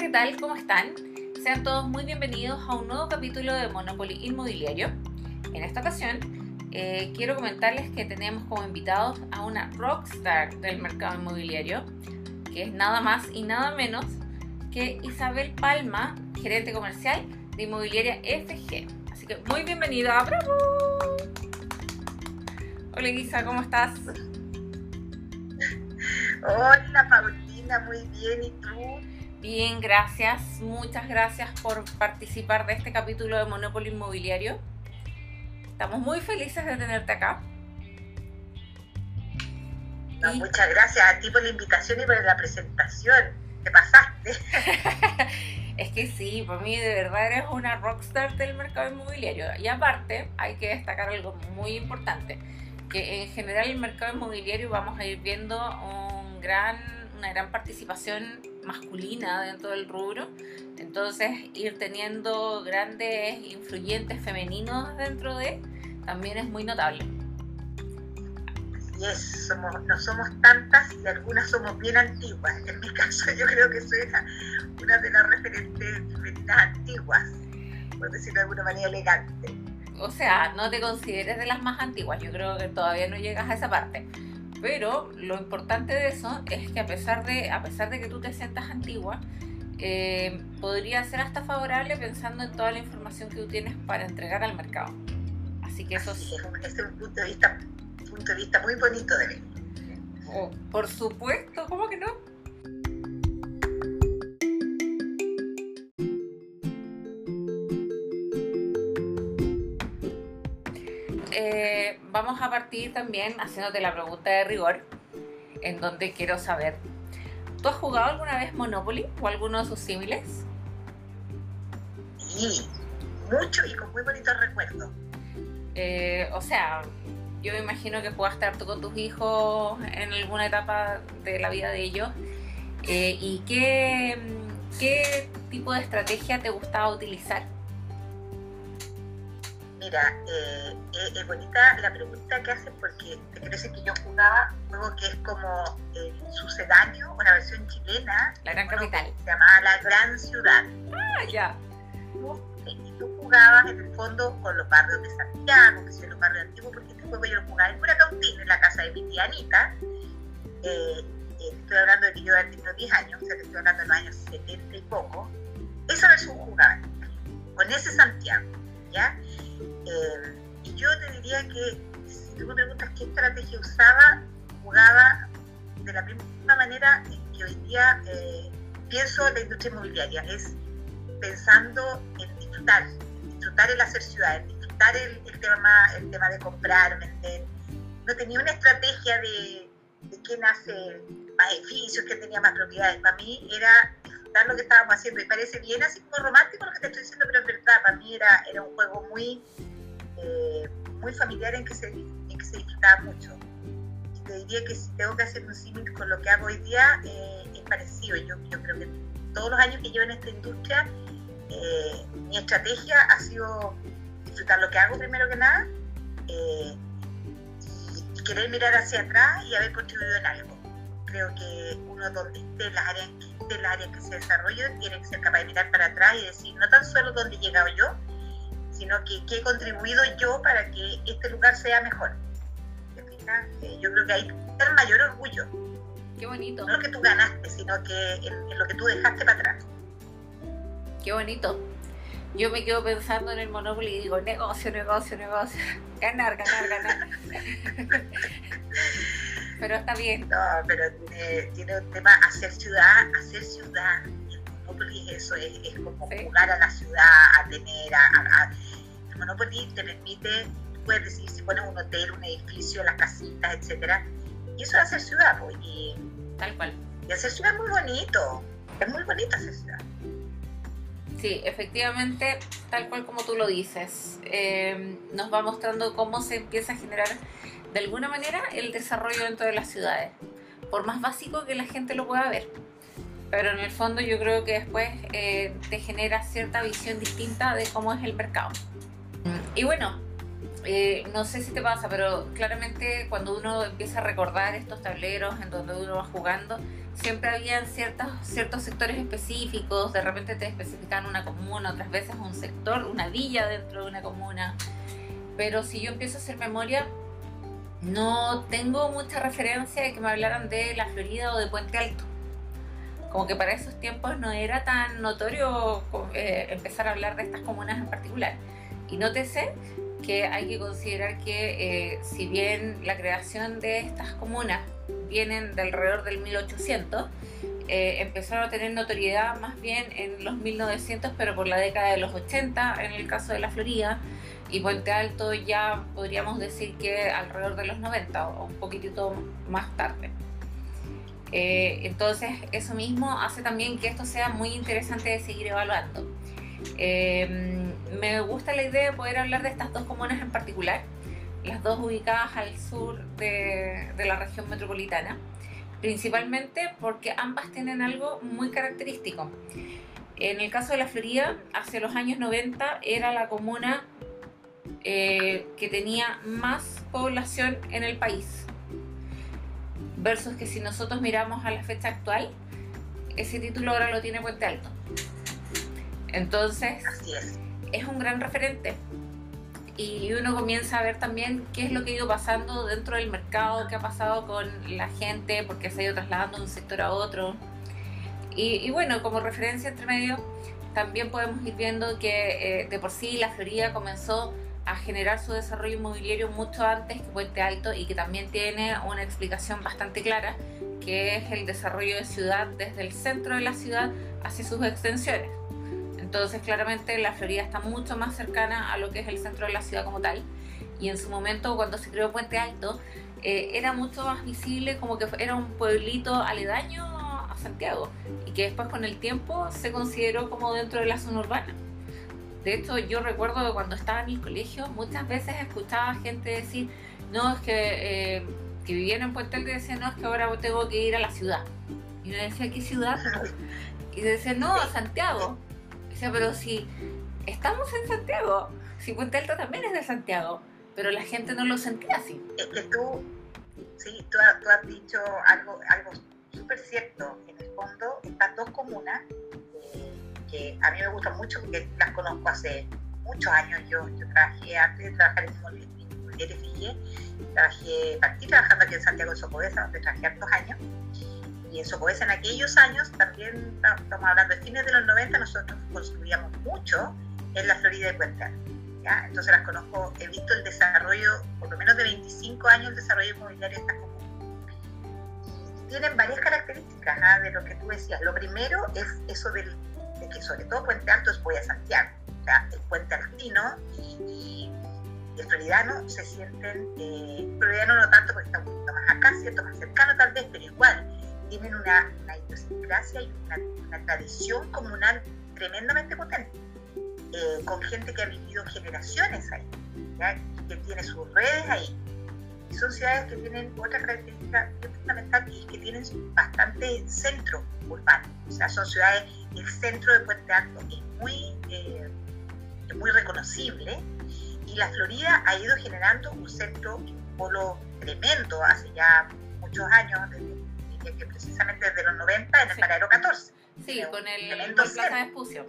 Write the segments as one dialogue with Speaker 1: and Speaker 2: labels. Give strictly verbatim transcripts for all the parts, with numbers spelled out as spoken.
Speaker 1: ¿qué tal? ¿Cómo están? Sean todos muy bienvenidos a un nuevo capítulo de Monopoly Inmobiliario. En esta ocasión eh, quiero comentarles que tenemos como invitados a una rockstar del mercado inmobiliario, que es nada más y nada menos que Isabel Palma, gerente comercial de Inmobiliaria F G. Así que muy bienvenida. ¡Bravo! Hola Isa, ¿cómo estás?
Speaker 2: Hola Paulina, muy bien, ¿y tú?
Speaker 1: Bien, gracias. Muchas gracias por participar de este capítulo de Monopoly Inmobiliario. Estamos muy felices de tenerte acá.
Speaker 2: No,
Speaker 1: y...
Speaker 2: Muchas gracias a ti por la invitación y por la presentación. Te pasaste.
Speaker 1: Es que sí, por mí de verdad eres una rockstar del mercado inmobiliario. Y aparte, hay que destacar algo muy importante, que en general el mercado inmobiliario vamos a ir viendo un gran, una gran participación masculina dentro del rubro. Entonces, ir teniendo grandes influyentes femeninos dentro de, también es muy notable.
Speaker 2: Así es, somos, no somos tantas y algunas somos bien antiguas. En mi caso, yo creo que soy una, una de las referentes femeninas antiguas, por decirlo de alguna manera elegante.
Speaker 1: O sea, no te consideres de las más antiguas, yo creo que todavía no llegas a esa parte. Pero lo importante de eso es que a pesar de, a pesar de que tú te sientas antigua, eh, podría ser hasta favorable pensando en toda la información que tú tienes para entregar al mercado. Así que eso
Speaker 2: Así es, un, es un punto de vista, un punto de vista muy bonito de ver.
Speaker 1: Oh, por supuesto, ¿cómo que no? Eh, vamos a partir también haciéndote la pregunta de rigor, en donde quiero saber, ¿tú has jugado alguna vez Monopoly o alguno de sus símiles?
Speaker 2: Sí, mucho y con muy bonitos recuerdos.
Speaker 1: Eh, o sea, yo me imagino que jugaste harto con tus hijos en alguna etapa de la vida de ellos. Eh, ¿Y qué, qué tipo de estrategia te gustaba utilizar?
Speaker 2: Mira, eh, es, es bonita la pregunta que haces porque te quiero decir que yo jugaba un juego que es como el sucedáneo, una versión chilena.
Speaker 1: La Gran Capital.
Speaker 2: Se llamaba La Gran Ciudad.
Speaker 1: Ah, ya.
Speaker 2: Y tú jugabas en el fondo con los barrios de Santiago, que son los barrios antiguos, porque este juego yo lo jugaba en Curacautín, en la casa de mi tía Anita. Eh, eh, estoy hablando de que yo había tenido diez años, o sea, te estoy hablando de los años setenta y poco. Esa versión jugaba con ese Santiago, ¿ya? Eh, y yo te diría que si tú me preguntas qué estrategia usaba, jugaba de la misma manera en que hoy día eh, pienso la industria inmobiliaria, es pensando en disfrutar, en disfrutar el hacer ciudad, en disfrutar el, el, tema, el tema de comprar, vender. No tenía una estrategia de, de quién hace más edificios, quién tenía más propiedades. Para mí era disfrutar lo que estábamos haciendo y parece bien así como romántico lo que te estoy diciendo, pero es verdad, para mí era, era un juego muy Eh, muy familiar en que, se, en que se disfrutaba mucho. Y te diría que si tengo que hacer un símil con lo que hago hoy día, eh, es parecido. Yo, yo creo que todos los años que llevo en esta industria, eh, mi estrategia ha sido disfrutar lo que hago primero que nada, eh, y, y querer mirar hacia atrás y haber contribuido en algo. Creo que uno donde esté en las áreas que, esté en las áreas que se desarrollen, tiene que ser capaz de mirar para atrás y decir, no tan solo dónde he llegado yo, sino que, que he contribuido yo para que este lugar sea mejor. ¿Te fijas? Eh, yo creo que hay que tener mayor orgullo.
Speaker 1: Qué bonito.
Speaker 2: No lo que tú ganaste, sino que en, en lo que tú dejaste para atrás.
Speaker 1: Qué bonito. Yo me quedo pensando en el Monopoly y digo, negocio, negocio, negocio. Ganar, ganar, ganar. Pero está bien.
Speaker 2: No, pero tiene, tiene un tema, hacer ciudad, hacer ciudad. Monopoly es eso, es, es como ¿sí? Jugar a la ciudad, a tener, a, a, a, el Monopoly te permite, tú puedes decidir si pones un hotel, un edificio, las casitas, etcétera, y eso es hacer ciudad, pues, y
Speaker 1: tal cual.
Speaker 2: Y hacer ciudad es muy bonito, es muy bonito hacer ciudad.
Speaker 1: Sí, efectivamente, tal cual como tú lo dices, eh, nos va mostrando cómo se empieza a generar de alguna manera el desarrollo dentro de las ciudades, por más básico que la gente lo pueda ver. Pero en el fondo yo creo que después eh, te genera cierta visión distinta de cómo es el mercado. Y bueno, Eh, no sé si te pasa, pero claramente cuando uno empieza a recordar estos tableros en donde uno va jugando, siempre habían ciertos, ciertos sectores específicos, de repente te especifican una comuna, otras veces un sector, una villa dentro de una comuna. Pero si yo empiezo a hacer memoria, no tengo mucha referencia de que me hablaran de La Florida o de Puente Alto. Como que para esos tiempos no era tan notorio eh, empezar a hablar de estas comunas en particular. Y nótese que hay que considerar que eh, si bien la creación de estas comunas vienen de alrededor del mil ochocientos, eh, empezaron a tener notoriedad más bien en los mil novecientos, pero por la década de los ochenta en el caso de La Florida, y Puente Alto ya podríamos decir que alrededor de los noventa o un poquitito más tarde. Eh, entonces eso mismo hace también que esto sea muy interesante de seguir evaluando. Eh, me gusta la idea de poder hablar de estas dos comunas en particular, las dos ubicadas al sur de, de la región metropolitana, principalmente porque ambas tienen algo muy característico. En el caso de La Florida, hacia los años noventa era la comuna eh, que tenía más población en el país, versus que si nosotros miramos a la fecha actual, ese título ahora lo tiene Puente Alto. Entonces,
Speaker 2: así es.
Speaker 1: Es un gran referente y uno comienza a ver también qué es lo que ha ido pasando dentro del mercado, qué ha pasado con la gente, porque se ha ido trasladando de un sector a otro. Y, y bueno, como referencia entre medio, también podemos ir viendo que eh, de por sí La Florida comenzó a generar su desarrollo inmobiliario mucho antes que Puente Alto, y que también tiene una explicación bastante clara, que es el desarrollo de ciudad desde el centro de la ciudad hacia sus extensiones. Entonces claramente La Florida está mucho más cercana a lo que es el centro de la ciudad como tal, y en su momento cuando se creó Puente Alto eh, era mucho más visible como que era un pueblito aledaño a Santiago, y que después con el tiempo se consideró como dentro de la zona urbana. De hecho, yo recuerdo que cuando estaba en el colegio muchas veces escuchaba gente decir no, es que, eh, que vivían en Puente Alto, y decían no, es que ahora tengo que ir a la ciudad, y uno decía ¿qué ciudad? Y decían no, a Santiago. O sea, pero si estamos en Santiago, si Puente Alto también es de Santiago, pero la gente no lo sentía así.
Speaker 2: Es que tú, sí, tú, has, tú has dicho algo, algo súper cierto. En el fondo, estas dos comunas, eh, que a mí me gustan mucho porque las conozco hace muchos años. Yo, yo trabajé, antes de trabajar en Inmobiliaria Figué, trabajé, partí trabajando aquí en Santiago, en Socobesa, donde trabajé hartos años. Y en Socobesa en aquellos años, también estamos hablando de fines de los noventa, nosotros construíamos mucho en La Florida y Puente Alto, ¿ya? Entonces las conozco, he visto el desarrollo, por lo menos de veinticinco años, el desarrollo inmobiliario de estas comunas. Y tienen varias características, ¿ah? De lo que tú decías. Lo primero es eso del, de que sobre todo Puente Alto es voy a Santiago. O sea, el puente altino y, y el floridano se sienten, eh, el floridano no tanto porque está un poquito más acá, ¿cierto? Más cercano tal vez, pero igual tienen una, una idiosincrasia y una, una tradición comunal tremendamente potente, eh, con gente que ha vivido generaciones ahí, ¿ya? Y que tiene sus redes ahí. Y son ciudades que tienen otra característica fundamental, y es que tienen bastante centro urbano. O sea, son ciudades, el centro de Puente Alto es muy, eh, es muy reconocible, y La Florida ha ido generando un centro, un polo tremendo hace ya muchos años, desde que precisamente desde los noventa en el sí. Paradero catorce.
Speaker 1: Sí, con el, el Plaza Vespucio.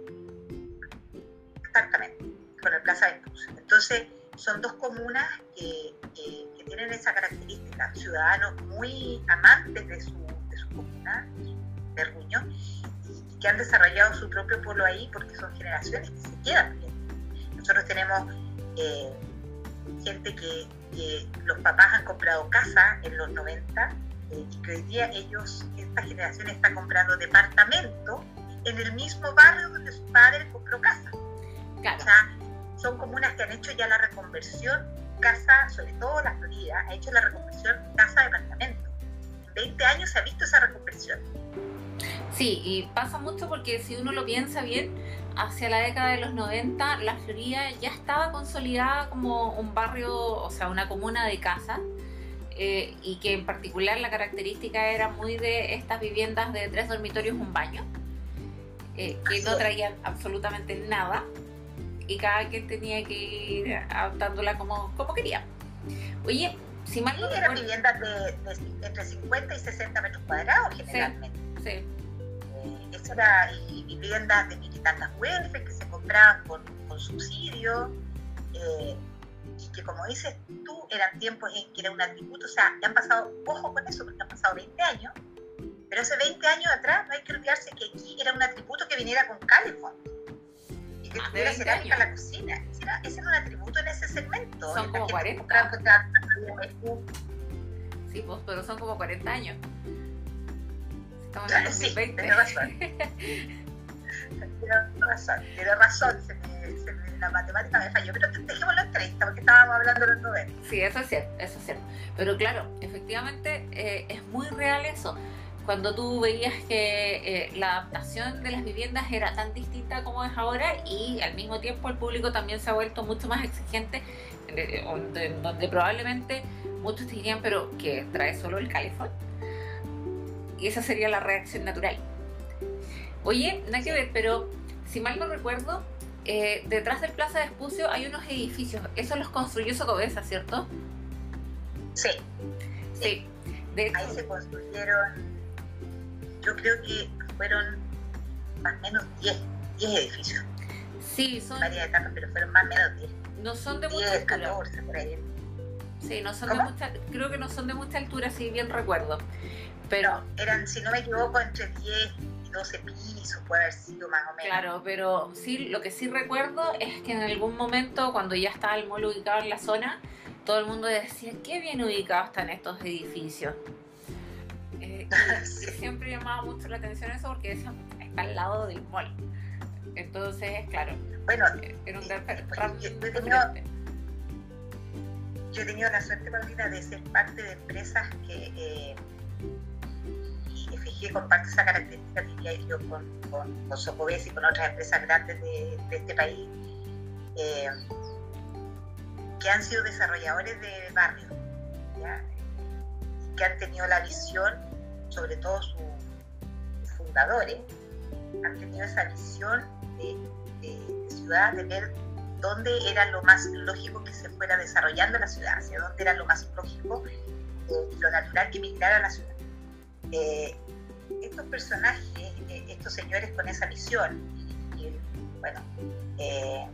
Speaker 2: Exactamente, con el Plaza Vespucio. Entonces, son dos comunas que, que, que tienen esa característica, ciudadanos muy amantes de su, de su comuna, de su terruño, y que han desarrollado su propio pueblo ahí porque son generaciones que se quedan bien. Nosotros tenemos eh, gente que, que los papás han comprado casa en los noventa, Eh, y que hoy día ellos, esta generación está comprando departamento en el mismo barrio donde su padre compró casa. Claro. O sea, son comunas que han hecho ya la reconversión, casa, sobre todo La Florida, ha hecho la reconversión casa-departamento. En veinte años se ha visto esa reconversión.
Speaker 1: Sí, y pasa mucho porque si uno lo piensa bien, hacia la década de los noventa, La Florida ya estaba consolidada como un barrio, o sea, una comuna de casas. Eh, y que en particular la característica era muy de estas viviendas de tres dormitorios, un baño, eh, que no traían absolutamente nada, y cada quien tenía que ir adaptándola como, como quería. Oye, si mal no
Speaker 2: eran
Speaker 1: recuerdo...
Speaker 2: viviendas de, de entre cincuenta y sesenta metros cuadrados generalmente.
Speaker 1: Sí, sí.
Speaker 2: Eh, eso era, y, y viviendas de mil y tantas welfare que se compraban con, con subsidio, eh, y que como dices tú, eran tiempos en que era un atributo, o sea, ya han pasado, ojo con eso, porque han pasado veinte años, pero hace veinte años atrás no hay que olvidarse que aquí era un atributo que viniera con calefón y que tuviera cerámica en la cocina. Ese era, ese era un atributo en ese segmento.
Speaker 1: Son como cuarenta. Sí, pues, pero son como cuarenta años. Estamos en el dos mil veinte.
Speaker 2: Sí, tiene razón. Tiene razón, tiene razón. Se me, se me, la matemática me falló, pero dejémoslo en treinta porque estábamos hablando de los noventa.
Speaker 1: Sí, eso es cierto, eso es cierto. Pero claro, efectivamente eh, es muy real eso. Cuando tú veías que eh, la adaptación de las viviendas era tan distinta como es ahora y al mismo tiempo el público también se ha vuelto mucho más exigente, eh, donde, donde probablemente muchos te dirían, pero ¿qué trae solo el calefón? Y esa sería la reacción natural. Oye, nada que ver, pero si mal no recuerdo, eh, detrás del Plaza de Espucio hay unos edificios. Eso los construyó Socobesa, ¿cierto?
Speaker 2: Sí.
Speaker 1: Sí. De hecho,
Speaker 2: ahí se construyeron, yo creo que fueron más o menos diez edificios.
Speaker 1: Sí, son...
Speaker 2: varias etapas, pero fueron más o menos diez.
Speaker 1: No son de mucha
Speaker 2: diez,
Speaker 1: altura.
Speaker 2: catorce, por ahí.
Speaker 1: Sí, no son
Speaker 2: ¿Cómo?
Speaker 1: de mucha, creo que no son de mucha altura, si bien recuerdo. Pero
Speaker 2: no, eran, si no me equivoco, entre diez y doce pisos, puede haber sido más o menos.
Speaker 1: Claro, pero sí, lo que sí recuerdo es que en algún momento, cuando ya estaba el mall ubicado en la zona, todo el mundo decía, qué bien ubicados están estos edificios. Eh, y,
Speaker 2: Sí.
Speaker 1: y siempre llamaba mucho la atención eso porque decían, está al lado del mall. Entonces, claro,
Speaker 2: Bueno,
Speaker 1: era un gran
Speaker 2: yo, yo he tenido, yo he tenido la suerte, Paulina, de ser parte de empresas que, eh, y F G comparte esa característica, diría yo, con, con, con Socobesa y con otras empresas grandes de, de este país, eh, que han sido desarrolladores de barrios, ¿ya? Que han tenido la visión, sobre todo sus fundadores, han tenido esa visión de, de, de ciudad, de ver dónde era lo más lógico que se fuera desarrollando la ciudad, hacia dónde era lo más lógico eh, y lo natural que migrara a la ciudad. Eh, estos personajes, eh, estos señores con esa visión, y, y, bueno, eh,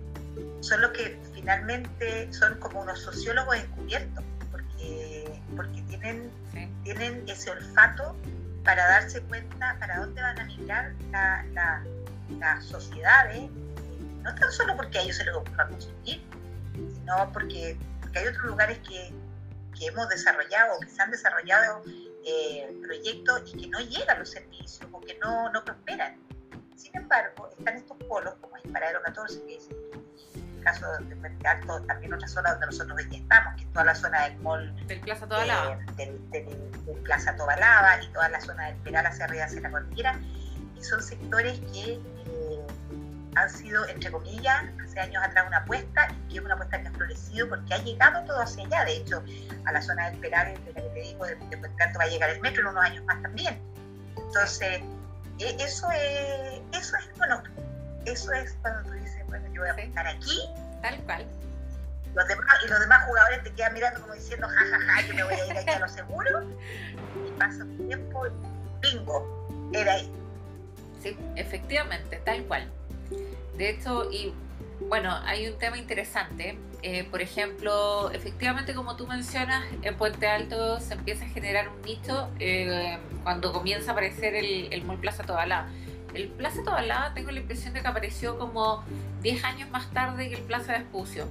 Speaker 2: son los que finalmente son como unos sociólogos encubiertos, porque, porque tienen,
Speaker 1: sí.
Speaker 2: tienen ese olfato para darse cuenta para dónde van a migrar la, la, las sociedades, no tan solo porque a ellos se les ocurra construir, sino porque, porque hay otros lugares que, que hemos desarrollado, que se han desarrollado eh, proyectos y que no llegan los servicios o que no, no prosperan. Sin embargo, están estos polos, como el Paradero catorce, que es el caso de Puente Alto, también otra zona donde nosotros hoy estamos, que es toda la zona del mall
Speaker 1: del Plaza Tobalaba,
Speaker 2: eh, del, del, del Plaza Tobalaba y toda la zona del Peral hacia arriba, hacia la cordillera, y son sectores que eh, han sido, entre comillas, hace años atrás una apuesta, y que es una apuesta que ha florecido porque ha llegado todo hacia allá. De hecho, a la zona del Peral, de la que te digo, de, de Puente Alto va a llegar el metro en unos años más también. Entonces, eh, eso es, eso es, bueno, eso es cuando tú dices, bueno, yo voy a apuntar aquí,
Speaker 1: tal cual.
Speaker 2: Los demás, y los demás jugadores te quedan mirando como diciendo, jajaja, ja, ja, yo me voy a ir aquí a lo seguro, y pasa un tiempo, bingo, era ahí.
Speaker 1: Sí, efectivamente, tal cual. De hecho, y bueno, hay un tema interesante. Eh, por ejemplo, efectivamente, como tú mencionas, en Puente Alto se empieza a generar un nicho eh, cuando comienza a aparecer el, el Mall Plaza Tobalaba. El Plaza Tobalaba, tengo la impresión de que apareció como diez años más tarde que el Plaza de Espucio.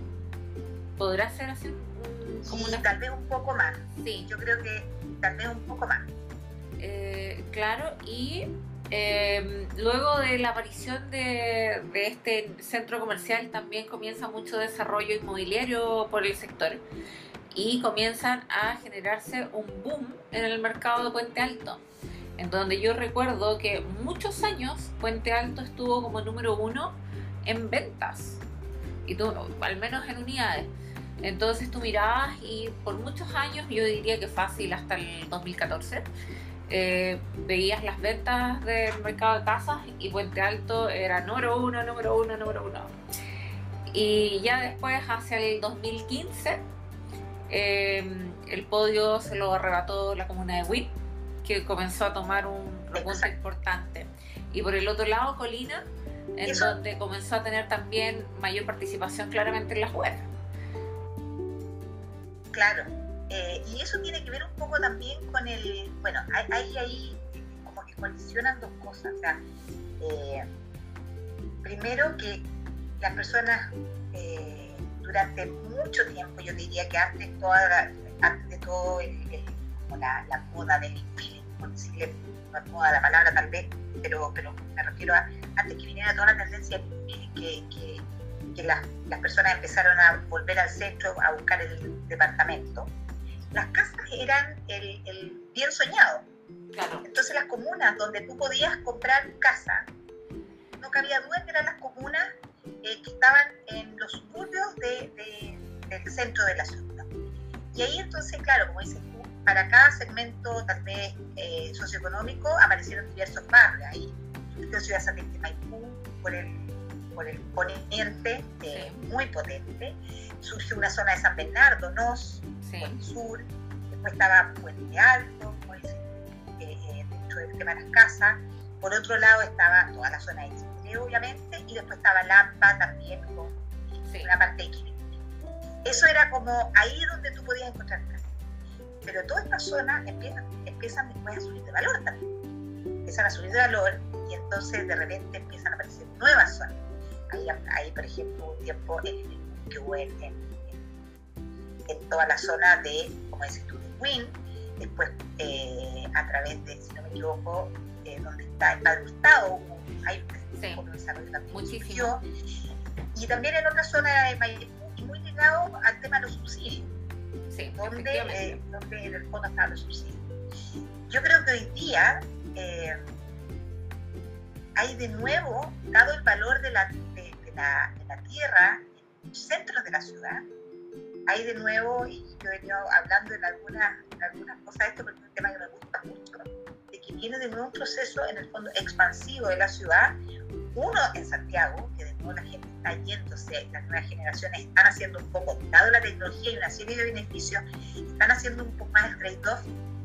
Speaker 1: ¿Podrá ser así? Un, como
Speaker 2: sí,
Speaker 1: una...
Speaker 2: tal vez un poco más.
Speaker 1: Sí.
Speaker 2: Yo creo que tal vez un poco más.
Speaker 1: Eh, claro, y eh, luego de la aparición de, de este centro comercial también comienza mucho desarrollo inmobiliario por el sector y comienzan a generarse un boom en el mercado de Puente Alto, en donde yo recuerdo que muchos años Puente Alto estuvo como número uno en ventas, y tú, al menos en unidades. Entonces tú mirabas y por muchos años, yo diría que fácil hasta el dos mil catorce, eh, veías las ventas del mercado de casas y Puente Alto era número uno, número uno, número uno. Y ya después, hacia el dos mil quince, eh, el podio se lo arrebató la comuna de Huin, que comenzó a tomar un repunte importante. Y por el otro lado, Colina, en ¿Eso? donde comenzó a tener también mayor participación claramente en las webs.
Speaker 2: Claro, eh, y eso tiene que ver un poco también con el, bueno, ahí, ahí como que colisionan dos cosas. O sea, eh, primero que las personas eh, durante mucho tiempo, yo diría que antes, toda la, antes de todo el, el, como la, la moda del infiel, por decirle, no es moda la palabra tal vez, pero, pero me refiero a antes que viniera toda la tendencia que, que, que las, las personas empezaron a volver al centro a buscar el departamento, las casas eran el, el bien soñado.
Speaker 1: Claro.
Speaker 2: Entonces las comunas donde tú podías comprar casa, no cabía duda que eran las comunas eh, que estaban en los suburbios de, de, del centro de la ciudad. Y ahí entonces, claro, como dices tú, para cada segmento tal vez eh, socioeconómico aparecieron diversos barrios. Ahí la ciudad satélite Maipú, por el, por el poniente, eh, sí. muy potente. Surge una zona de San Bernardo, Nos, sí. por el sur. Después estaba Puente Alto, como dicen, eh, eh, dentro del tema de las casas. Por otro lado estaba toda la zona de Chile, obviamente, y después estaba Lampa también, con sí. una parte de Quilín. Eso era como ahí donde tú podías encontrar casas. Pero todas estas zonas empiezan, empiezan después a subir de valor también. Empiezan a subir de valor y entonces de repente empiezan a aparecer nuevas zonas. Ahí, ahí por ejemplo, un tiempo en, que hubo en, en, en toda la zona de, como dices tú, de Huin, después eh, a través de, si no me equivoco, eh, donde está el Padre Hurtado, hay un sí. desarrollo también.
Speaker 1: Muchísimo.
Speaker 2: Y también en otra zona de Maipú, muy ligado al tema de los subsidios.
Speaker 1: Sí,
Speaker 2: donde, eh, donde en el fondo están los subsidios. Yo creo que hoy día eh, hay de nuevo, dado el valor de la, de, de la, de la tierra en los centros de la ciudad, hay de nuevo, y yo he venido hablando en algunas, en algunas cosas de esto, porque es un tema que me gusta mucho, de que viene de nuevo un proceso en el fondo expansivo de la ciudad. Uno en Santiago, que de nuevo la gente está yéndose, las nuevas generaciones están haciendo un poco, dado la tecnología y una serie de beneficios, están haciendo un poco más el trade-off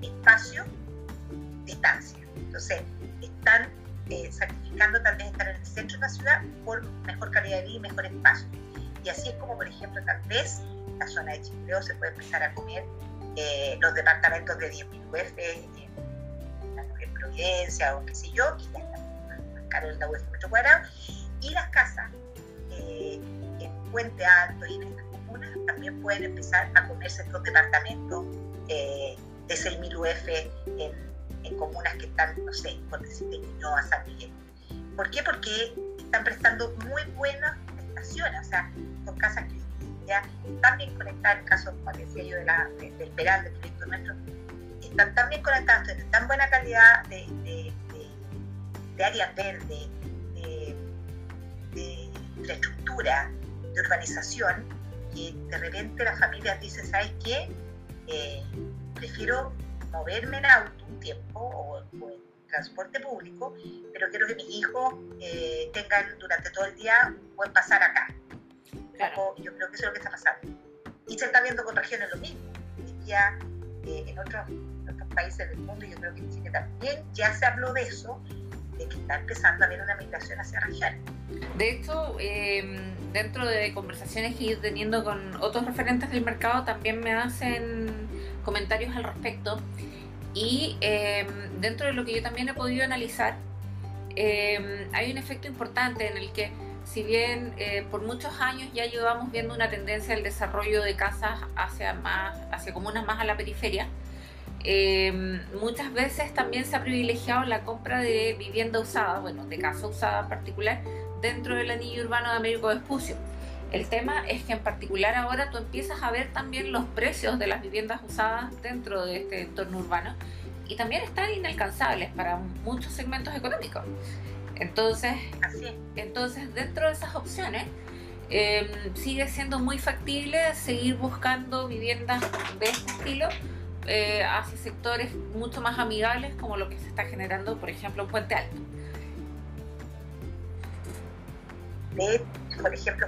Speaker 2: espacio-distancia. Entonces, están eh, sacrificando tal vez estar en el centro de la ciudad por mejor calidad de vida y mejor espacio. Y así es como, por ejemplo, tal vez la zona de Chicleo se puede empezar a comer eh, los departamentos de diez mil U F en, en Providencia o qué sé yo, que ya están caro el U F metro cuadrado, y las casas eh, en Puente Alto y en estas comunas también pueden empezar a comerse estos departamentos eh, de seis mil U F en, en comunas que están, no sé, por decirte, Ñuñoa, San Miguel. ¿Por qué? Porque están prestando muy buenas prestaciones, o sea, son casas que ya están bien conectadas, en el caso, como decía yo, de la, de, del Peral, del proyecto nuestro, están tan bien conectadas, de tan buena calidad de, de de áreas verdes, de, de infraestructura, de urbanización, que de repente las familias dicen, ¿sabes qué? Eh, prefiero moverme en auto un tiempo o, o en transporte público, pero quiero que mis hijos eh, tengan durante todo el día un buen pasar acá.
Speaker 1: Claro.
Speaker 2: Yo creo que eso es lo que está pasando. Y se está viendo con regiones lo mismo. Ya eh, en, otros, en otros países del mundo, yo creo que en Chile también ya se habló de eso, de que está empezando a haber una migración hacia regiones.
Speaker 1: De hecho, eh, dentro de conversaciones que he ido teniendo con otros referentes del mercado, también me hacen comentarios al respecto. Y eh, dentro de lo que yo también he podido analizar, eh, hay un efecto importante en el que, si bien eh, por muchos años ya llevamos viendo una tendencia al desarrollo de casas hacia, más, hacia comunas más a la periferia, Eh, muchas veces también se ha privilegiado la compra de vivienda usada, bueno, de casa usada en particular, dentro del anillo urbano de Américo Vespucio. El tema es que en particular ahora tú empiezas a ver también los precios de las viviendas usadas dentro de este entorno urbano y también están inalcanzables para muchos segmentos económicos. Entonces, entonces dentro de esas opciones eh, sigue siendo muy factible seguir buscando viviendas de este estilo Eh, hacia sectores mucho más amigables como lo que se está generando, por ejemplo, en Puente Alto.
Speaker 2: De, por ejemplo, cuando tú me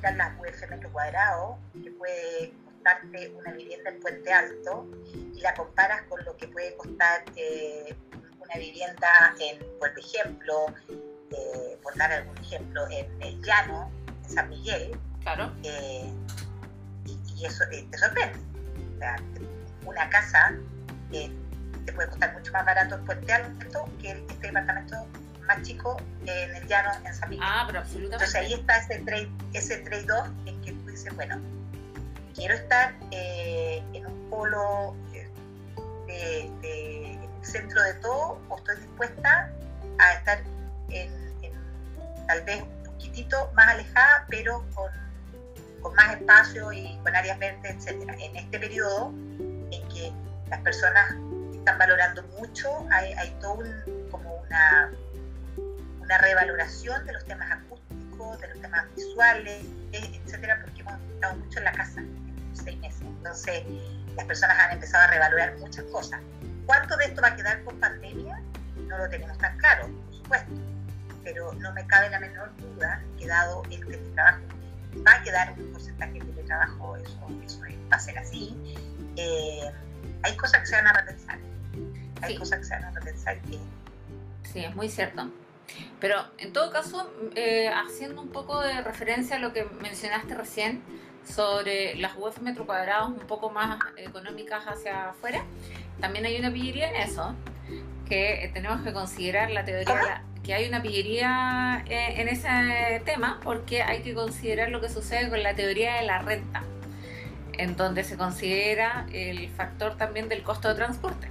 Speaker 2: mirar las U F metro cuadrado que puede costarte una vivienda en Puente Alto y la comparas con lo que puede costar eh, una vivienda en, por ejemplo, eh, por dar algún ejemplo, en el Llano, en San Miguel,
Speaker 1: claro.
Speaker 2: eh, y, y eso eh, te sorprende. O sea, una casa eh, te puede costar mucho más barato en Puente Alto que el, este departamento más chico en el Llano, en San Miguel.
Speaker 1: Ah, pero absolutamente.
Speaker 2: Entonces ahí está ese trade, ese trade-off en que tú dices, bueno, quiero estar eh, en un polo eh, de, de, en el centro de todo, o estoy dispuesta a estar en, en, tal vez un poquitito más alejada, pero con, con más espacio y con áreas verdes, etcétera. En este periodo en que las personas están valorando mucho, hay, hay todo un, como una una revaloración de los temas acústicos, de los temas visuales, etcétera, porque hemos estado mucho en la casa en seis meses. Entonces, las personas han empezado a revalorar muchas cosas. ¿Cuánto de esto va a quedar con pandemia? No lo tenemos tan claro, por supuesto, pero no me cabe la menor duda que dado el teletrabajo, va a quedar un porcentaje de teletrabajo, eso, eso va a ser así. Eh, hay cosas que se van a repensar, hay
Speaker 1: sí.
Speaker 2: cosas que se van a repensar que...
Speaker 1: Sí, es muy cierto. Pero en todo caso, eh, haciendo un poco de referencia a lo que mencionaste recién sobre las U F metro cuadrados un poco más económicas hacia afuera, también hay una pillería en eso, que eh, tenemos que considerar la teoría, la, que hay una pillería eh, en ese tema, porque hay que considerar lo que sucede con la teoría de la renta, en donde se considera el factor también del costo de transporte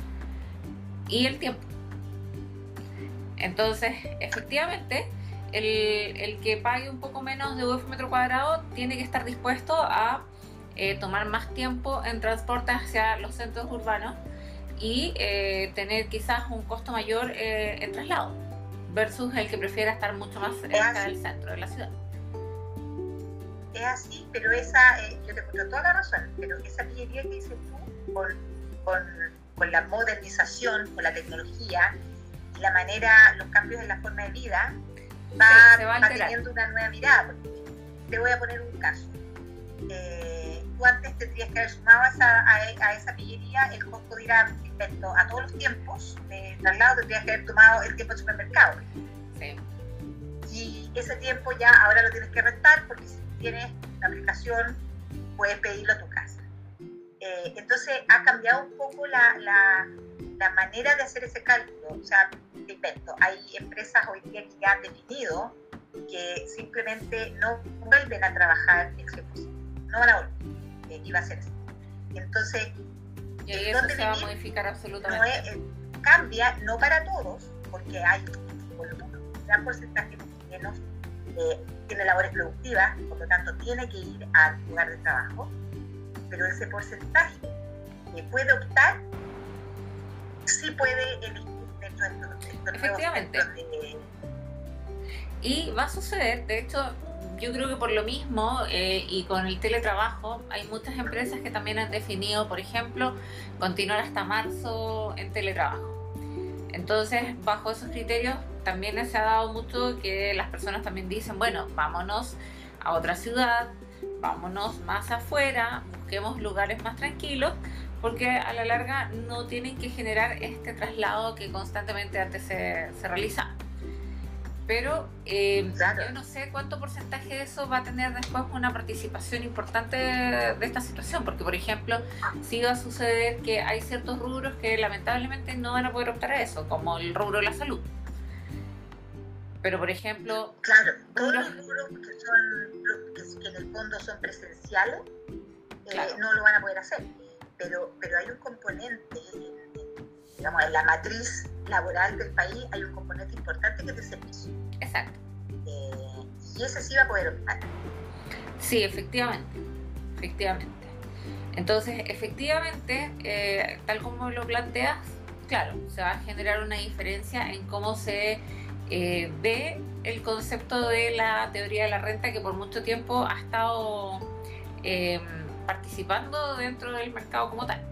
Speaker 1: y el tiempo. Entonces, efectivamente, el, el que pague un poco menos de U F metro cuadrado tiene que estar dispuesto a eh, tomar más tiempo en transporte hacia los centros urbanos y eh, tener quizás un costo mayor eh, en traslado, versus el que prefiera estar mucho más cerca del centro de la ciudad.
Speaker 2: Es así, pero esa, eh, yo te encuentro toda la razón, pero esa pillería que dices tú, con, con, con la modernización, con la tecnología, la manera, los cambios en la forma de vida, va, sí, va, va teniendo una nueva mirada. Porque te voy a poner un caso. Eh, tú antes tendrías que haber sumado a esa, a, a esa pillería el costo de ir a, a todos los tiempos de traslado, tendrías que haber tomado el tiempo del supermercado.
Speaker 1: Sí.
Speaker 2: Y ese tiempo ya ahora lo tienes que rentar porque si tienes la aplicación puedes pedirlo a tu casa. Eh, entonces ha cambiado un poco la, la, la manera de hacer ese cálculo. O sea, te invento, hay empresas hoy día que ya han definido que simplemente no vuelven a trabajar el cien por ciento, no van a volver, eh, y va a ser así. Entonces,
Speaker 1: y ahí eso se va a modificar absolutamente.
Speaker 2: No es, eh, cambia, no para todos, porque hay por lo menos un gran porcentaje menos eh, tiene labores productivas, por lo tanto tiene que ir al lugar de trabajo, pero ese porcentaje que puede optar sí puede elegir dentro de estos, estos
Speaker 1: efectivamente
Speaker 2: nuevos de...
Speaker 1: Y va a suceder, de hecho yo creo que por lo mismo eh, y con el teletrabajo hay muchas empresas que también han definido, por ejemplo, continuar hasta marzo en teletrabajo. Entonces, bajo esos criterios también se ha dado mucho que las personas también dicen, bueno, vámonos a otra ciudad, vámonos más afuera, busquemos lugares más tranquilos, porque a la larga no tienen que generar este traslado que constantemente antes se, se realizaba. Pero eh, claro, yo no sé cuánto porcentaje de eso va a tener después una participación importante de, de esta situación, porque por ejemplo, sí va a suceder que hay ciertos rubros que lamentablemente no van a poder optar a eso, como el rubro de la salud. Pero por ejemplo...
Speaker 2: Claro, todos los rubros que, son, que, que en el fondo son presenciales, eh, claro, no lo van a poder hacer. Pero, pero hay un componente, digamos, en la matriz laboral del país hay un componente importante que es de servicio.
Speaker 1: Exacto.
Speaker 2: Eh, y ese sí va a poder optar.
Speaker 1: Sí, efectivamente, efectivamente. Entonces, efectivamente, eh, tal como lo planteas, claro, se va a generar una diferencia en cómo se eh, ve el concepto de la teoría de la renta, que por mucho tiempo ha estado eh, participando dentro del mercado como tal.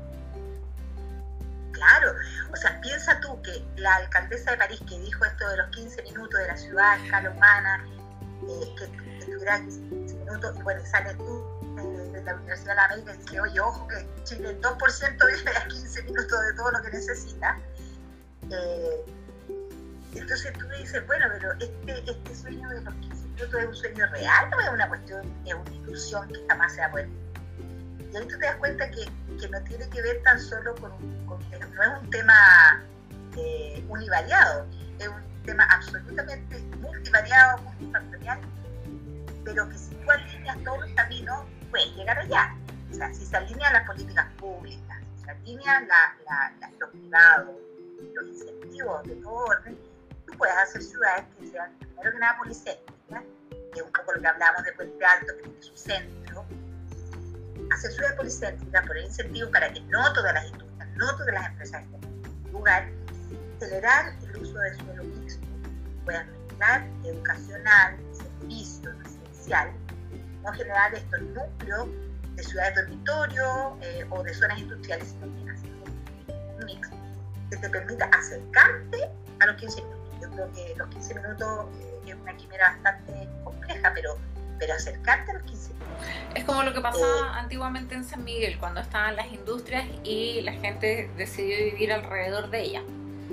Speaker 2: Claro, o sea, piensa tú que la alcaldesa de París que dijo esto de los quince minutos de la ciudad, escala humana, eh, que, que tuviera quince minutos, y bueno, sales tú eh, de la Universidad de la América y dices, oye, ojo, que Chile el dos por ciento vive a quince minutos de todo lo que necesita. Eh, entonces tú dices, bueno, pero este, este sueño de los quince minutos es un sueño real, o es una cuestión, es una ilusión que jamás se va a poder. Y ahí tú te das cuenta que, que no tiene que ver tan solo con, con que no es un tema eh, univariado, es un tema absolutamente multivariado, multifactorial, pero que si tú alineas todos los caminos, puedes llegar allá. O sea, si se alinean las políticas públicas, si se alinean la, la, la, los privados, los incentivos de todo orden, tú puedes hacer ciudades que sean, primero que nada, policéntricas, que es un poco lo que hablábamos de Puente Alto, que tiene su centro. Hacer ciudades policéntricas, poner incentivos para que no todas las industrias, no todas las empresas estén en un lugar, acelerar el uso del suelo mixto, puedan mezclar educacional, servicio, residencial, no generar estos núcleos de ciudades dormitorio eh, o de zonas industriales, sino que hacer un mix que te permita acercarte a los quince minutos. Yo creo que los quince minutos eh, es una quimera bastante compleja, pero, pero acercarte a los quince minutos.
Speaker 1: Es como lo que pasaba eh, antiguamente en San Miguel, cuando estaban las industrias y la gente decidió vivir alrededor de ellas.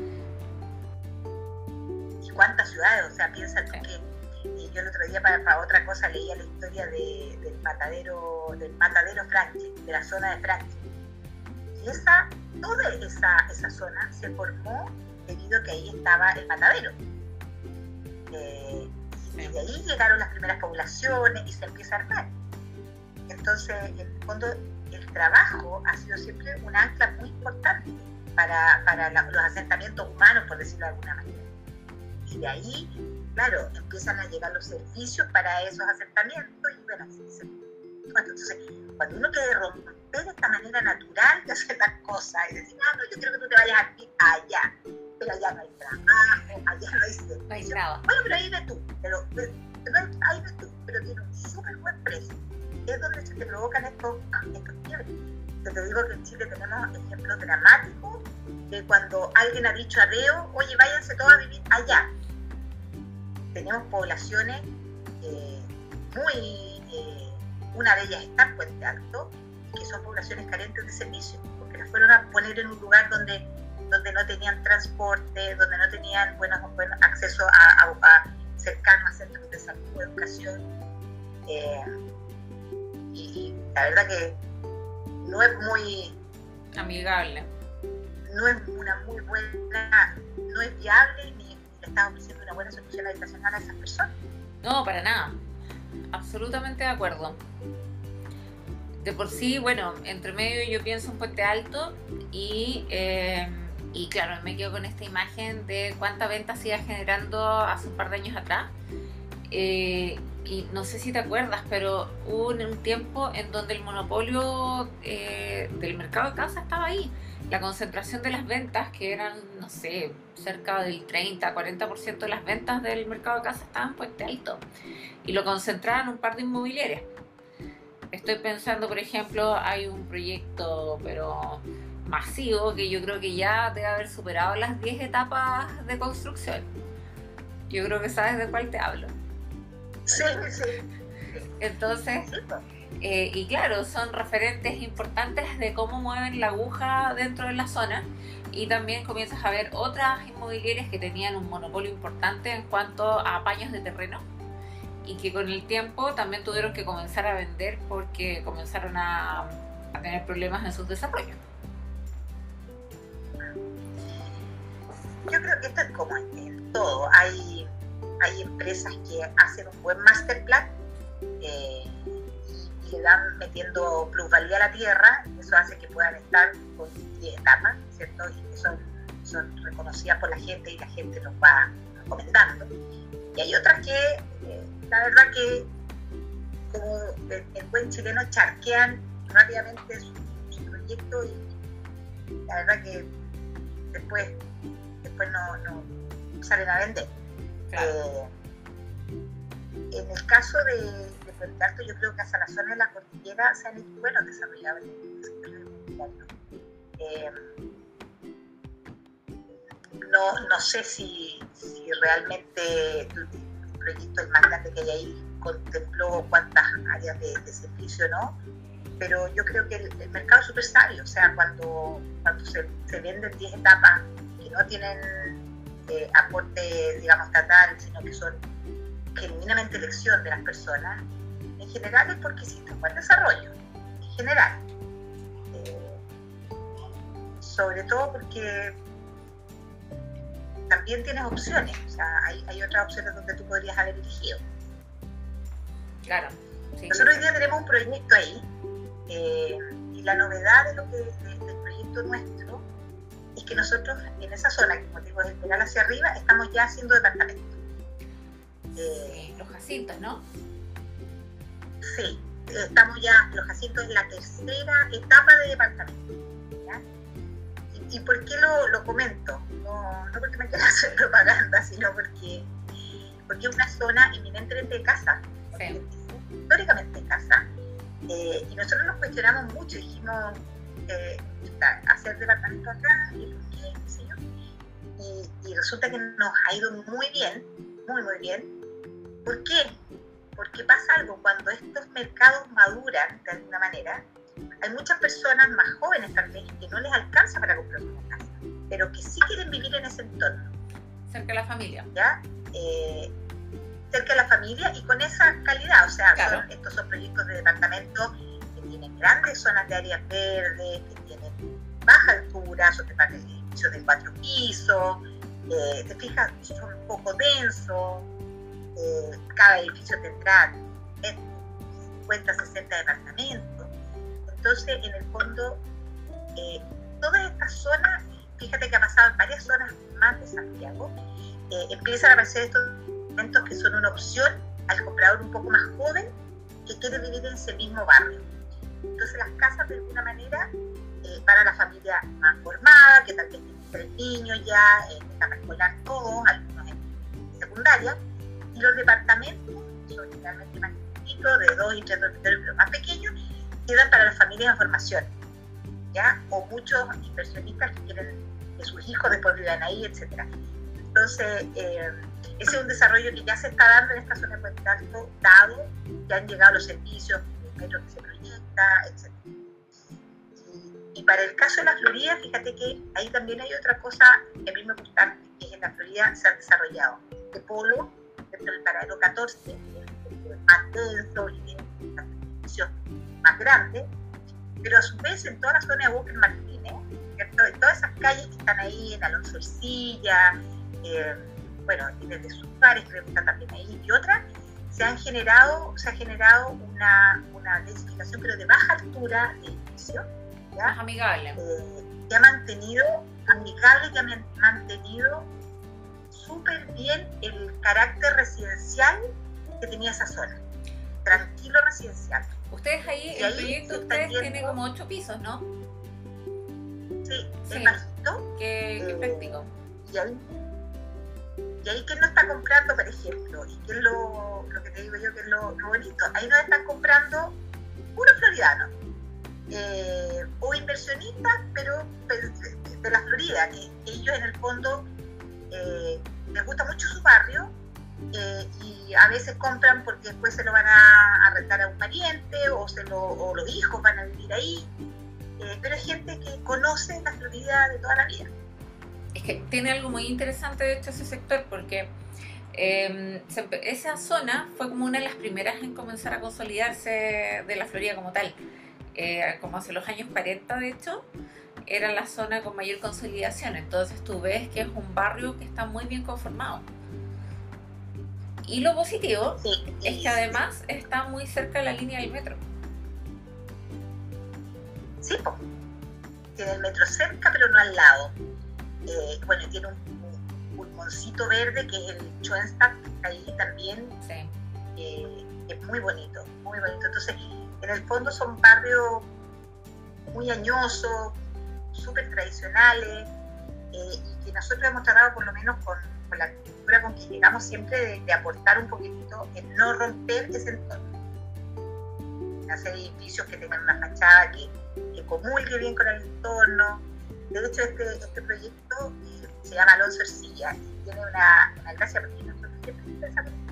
Speaker 2: ¿Y cuántas ciudades? O sea, piensa sí. que y yo el otro día para, para otra cosa leía la historia de, del matadero del matadero Franklin, de la zona de Franklin. Y esa, toda esa, esa zona se formó debido a que ahí estaba el matadero. Eh, y de ahí llegaron las primeras poblaciones y se empieza a armar. Entonces, en el fondo, el trabajo ha sido siempre un ancla muy importante para, para la, los asentamientos humanos, por decirlo de alguna manera. Y de ahí, claro, empiezan a llegar los servicios para esos asentamientos y bueno, así se... Entonces, cuando uno quiere romper esta manera natural de hacer las cosas y decir, ah, no, yo quiero que tú te vayas a vivir allá, pero allá no hay trabajo, allá no hay servicio.
Speaker 1: No hay nada.
Speaker 2: Bueno, pero ahí ves tú, pero, pero, pero ahí ves tú, pero tiene un súper buen precio. Es donde se te provocan estos, estos quiebres. Te, te digo que en Chile tenemos ejemplos dramáticos de cuando alguien ha dicho a Reo, oye, váyanse todos a vivir allá. Tenemos poblaciones eh, muy... Eh, una de ellas está en Puente Alto, que son poblaciones carentes de servicios, porque las fueron a poner en un lugar donde, donde no tenían transporte, donde no tenían bueno, bueno, acceso a, a, a cercanos a centros de salud o educación. Eh, y, y la verdad que no es muy
Speaker 1: amigable.
Speaker 2: No es una muy buena, no es viable ni le estamos ofreciendo una buena solución habitacional a esas personas.
Speaker 1: No, para nada. Absolutamente de acuerdo. De por sí, bueno, entre medio yo pienso en Puente Alto y, eh, y claro, me quedo con esta imagen de cuánta venta se iba generando hace un par de años atrás. Eh, y no sé si te acuerdas, pero hubo un tiempo en donde el monopolio eh, del mercado de casa estaba ahí. La concentración de las ventas, que eran, no sé, cerca del treinta a cuarenta por ciento de las ventas del mercado de casa estaban en Puente Alto. Y lo concentraban un par de inmobiliarias. Estoy pensando, por ejemplo, hay un proyecto, pero masivo, que yo creo que ya debe haber superado las diez etapas de construcción. Yo creo que sabes de cuál te hablo.
Speaker 2: Sí, sí.
Speaker 1: Entonces, eh, y claro, son referentes importantes de cómo mueven la aguja dentro de la zona. Y también comienzas a ver otras inmobiliarias que tenían un monopolio importante en cuanto a apaños de terreno y que con el tiempo también tuvieron que comenzar a vender porque comenzaron a, a tener problemas en sus desarrollos.
Speaker 2: Yo creo que esto es como en todo. Hay, hay empresas que hacen un buen master plan eh, y le dan metiendo plusvalía a la tierra, y eso hace que puedan estar con diez etapas, ¿cierto? Y que son, son reconocidas por la gente y la gente los va recomendando. Y hay otras que, eh, la verdad que, como el, el buen chileno, charquean rápidamente su, su proyecto y la verdad que después, después no, no salen a vender. Claro. Eh, en el caso de, de Puente Alto, yo creo que hasta la zona de la cordillera se han hecho buenos desarrolladores del sector inmobiliario. Eh, no, no sé si, si realmente el proyecto es más grande que hay ahí contempló cuántas áreas de, de servicio, ¿no? Pero yo creo que el, el mercado es súper sabio, o sea, cuando, cuando se, se venden diez etapas que no tienen eh, aporte, digamos, estatal, sino que son genuinamente elección de las personas, en general es porque existe un buen desarrollo, en general. Eh, sobre todo porque también tienes opciones, o sea, hay, hay otras opciones donde tú podrías haber elegido.
Speaker 1: Claro. Sí,
Speaker 2: Nosotros
Speaker 1: sí.
Speaker 2: hoy día tenemos un proyecto ahí, eh, y la novedad de lo que, de, del proyecto nuestro es que nosotros en esa zona, que como digo es el Peral hacia arriba, estamos ya haciendo departamentos. Eh,
Speaker 1: Sí, los jacintos, ¿no?
Speaker 2: sí, estamos ya, Los Jacintos es la tercera etapa de departamento. ¿Ya? ¿Y, y por qué lo, lo comento? No, no porque me quiera hacer propaganda, sino porque, porque es una zona eminentemente de casa,
Speaker 1: Sí.
Speaker 2: históricamente de casa. Eh, y nosotros nos cuestionamos mucho, dijimos eh, hacer departamento acá, y por qué, qué sé yo. Y, y resulta que nos ha ido muy bien, muy muy bien. ¿Por qué? Porque pasa algo, cuando estos mercados maduran de alguna manera, hay muchas personas más jóvenes tal vez que no les alcanza para comprar una casa, pero que sí quieren vivir en ese entorno,
Speaker 1: Cerca de la familia.
Speaker 2: ¿ya? Eh, cerca de la familia y con esa calidad, o sea,
Speaker 1: Claro.
Speaker 2: son, estos son proyectos de departamentos que tienen grandes zonas de áreas verdes, que tienen baja altura, son edificios de cuatro pisos, eh, te fijas, son un poco densos, eh, cada edificio tendrá cincuenta, sesenta departamentos, entonces en el fondo eh, todas estas zonas, fíjate que ha pasado en varias zonas más de Santiago, eh, empiezan a aparecer estos departamentos que son una opción al comprador un poco más joven que quiere vivir en ese mismo barrio. Entonces las casas de alguna manera eh, para la familia más formada, que tal vez tiene tres niños ya, en etapa escolar todos, algunos en secundaria, y los departamentos, que son generalmente más chiquitos, de dos y tres dormitorios, pero más pequeños, quedan para las familias en formación, ¿ya? O muchos inversionistas que quieren que sus hijos después vivan ahí, etcétera. Entonces, eh, ese es un desarrollo que ya se está dando en esta zona de Puente Alto, dado que han llegado los servicios, el metro que se proyecta, etcétera. Y, y para el caso de la Florida, fíjate que ahí también hay otra cosa que a mí me gusta, que es en la Florida se ha desarrollado. De polo, dentro del paradero catorce, que es el más denso y tiene una edificio más grande, pero a su vez en toda la zona de Walker Martínez, ¿cierto? En todas esas calles que están ahí, en Alonso Ercilla, eh, bueno, y desde Suárez creo que está también ahí, y otras, se han generado, se ha generado una, una densificación, pero de baja altura de edificio, ¿ya?
Speaker 1: Más amigable.
Speaker 2: Eh, que ha mantenido, amigable, que ha mantenido súper bien el carácter residencial que tenía esa zona, tranquilo residencial.
Speaker 1: Ustedes ahí,
Speaker 2: Y
Speaker 1: el
Speaker 2: ahí
Speaker 1: proyecto
Speaker 2: se
Speaker 1: de ustedes
Speaker 2: está
Speaker 1: tiene
Speaker 2: yendo-
Speaker 1: como ocho pisos, ¿no?
Speaker 2: Sí,
Speaker 1: Sí.
Speaker 2: es bajito.
Speaker 1: Qué, qué
Speaker 2: Eh,
Speaker 1: práctico.
Speaker 2: Y ahí, y ahí ¿quién no está comprando, por ejemplo? ¿Y qué es lo, lo que te digo yo que es lo, lo bonito? Ahí nos están comprando puros floridanos. Eh, o inversionistas, pero de, de- de la Florida, que ellos en el fondo eh, les gusta mucho su barrio, eh, y a veces compran porque después se lo van a arrendar a un pariente o, se lo, o los hijos van a vivir ahí, eh, pero es gente que conoce la Florida de toda la vida.
Speaker 1: Es que tiene algo muy interesante, de hecho, ese sector, porque eh, se empe- esa zona fue como una de las primeras en comenzar a consolidarse de la Florida como tal. Eh, como hace los años cuarenta, de hecho, era la zona con mayor consolidación. Entonces tú ves que es un barrio que está muy bien conformado. Y lo positivo
Speaker 2: Sí,
Speaker 1: es que además está muy cerca de la línea del metro.
Speaker 2: Sí, po. Tiene el metro cerca, pero no al lado. Eh, bueno, tiene un, un pulmoncito verde que es el Schoenstatt, ahí también,
Speaker 1: Sí.
Speaker 2: eh, es muy bonito, muy bonito. Entonces, en el fondo son barrios muy añosos, súper tradicionales, eh, y que nosotros hemos tratado, por lo menos con, con la arquitectura con que llegamos siempre, de, de aportar un poquitito en no romper ese entorno. Hacer edificios que tengan una fachada que, que comulgue bien con el entorno. De hecho, este, este proyecto eh, se llama Alonso Ercilla y tiene una, una gracia, porque nosotros siempre pensamos un poquito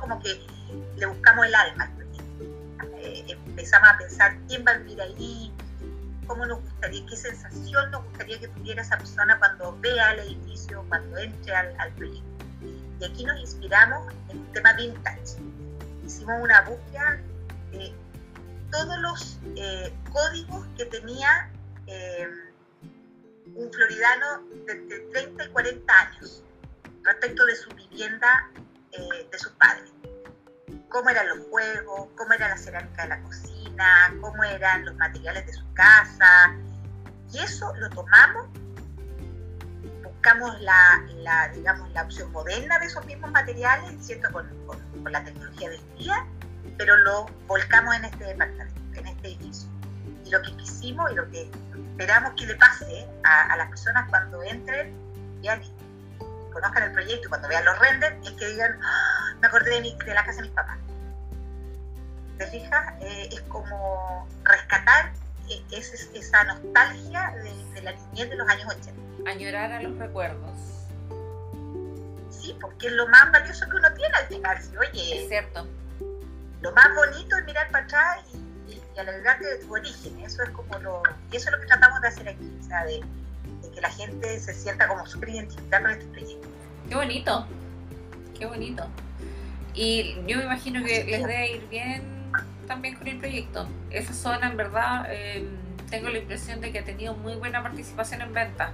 Speaker 2: como que le buscamos el alma al proyecto. Eh, empezamos a pensar quién va a vivir ahí, cómo nos gustaría, qué sensación nos gustaría que tuviera esa persona cuando vea el edificio, cuando entre al, al proyecto. Y aquí nos inspiramos en un tema vintage. Hicimos una búsqueda de todos los eh, códigos que tenía eh, un floridano de entre treinta y cuarenta años respecto de su vivienda, eh, de sus padres. Cómo eran los juegos, cómo era la cerámica de la cocina, cómo eran los materiales de su casa. Y eso lo tomamos, buscamos la, la, digamos, la opción moderna de esos mismos materiales, ¿cierto? Con, con, con la tecnología del día, pero lo volcamos en este departamento, en este edificio. Y lo que quisimos y lo que esperamos que le pase a, a las personas cuando entren, vean y conozcan el proyecto y cuando vean los renders, es que digan, ¡oh, me acordé de, mi, de la casa de mis papás! ¿Te fijas? Eh, es como rescatar eh, ese, esa nostalgia de, de la niñez de los años ochenta.
Speaker 1: Añorar a los recuerdos.
Speaker 2: Sí, porque es lo más valioso que uno tiene al final. Si, oye,
Speaker 1: es cierto.
Speaker 2: Lo más bonito es mirar para atrás y, y, y alegrarte de tu origen. Eso es como lo, y eso es lo que tratamos de hacer aquí, o sea, de, de que la gente se sienta como súper identificada con este proyecto.
Speaker 1: Qué bonito, qué bonito. Y yo me imagino que les debe ir bien también con el proyecto. Esa zona, en verdad, eh, tengo la impresión de que ha tenido muy buena participación en venta.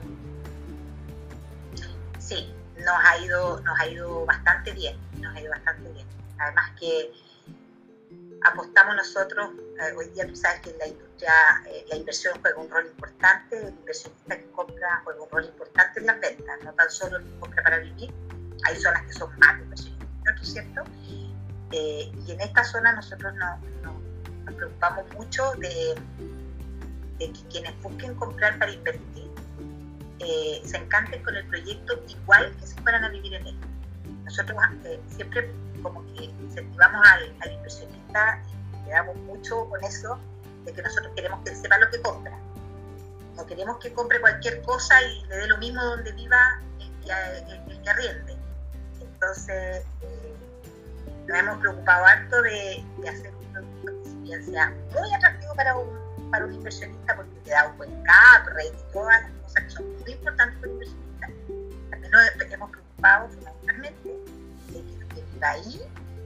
Speaker 2: Sí, nos ha ido, nos ha ido bastante bien, nos ha ido bastante bien. Además que apostamos nosotros, eh, hoy día tú sabes que en la industria eh, la inversión juega un rol importante, el inversionista que compra juega un rol importante en las ventas, no tan solo el que compra para vivir, hay zonas que son más de inversionistas, ¿no es cierto? Eh, y en esta zona nosotros no, no, nos preocupamos mucho de, de que quienes busquen comprar para invertir eh, se encanten con el proyecto igual que si fueran a vivir en él. Nosotros eh, siempre como que incentivamos al, al inversionista y le damos mucho con eso, de que nosotros queremos que sepa lo que compra. No queremos que compre cualquier cosa y le dé lo mismo donde viva el que, el, el que arriende. Entonces, eh, nos hemos preocupado harto de, de hacer un producto que si bien sea muy atractivo para un, para un inversionista, porque te da un buen cap, rate y todas las cosas que son muy importantes para un inversionista. También nos hemos preocupado fundamentalmente de que el que viva ahí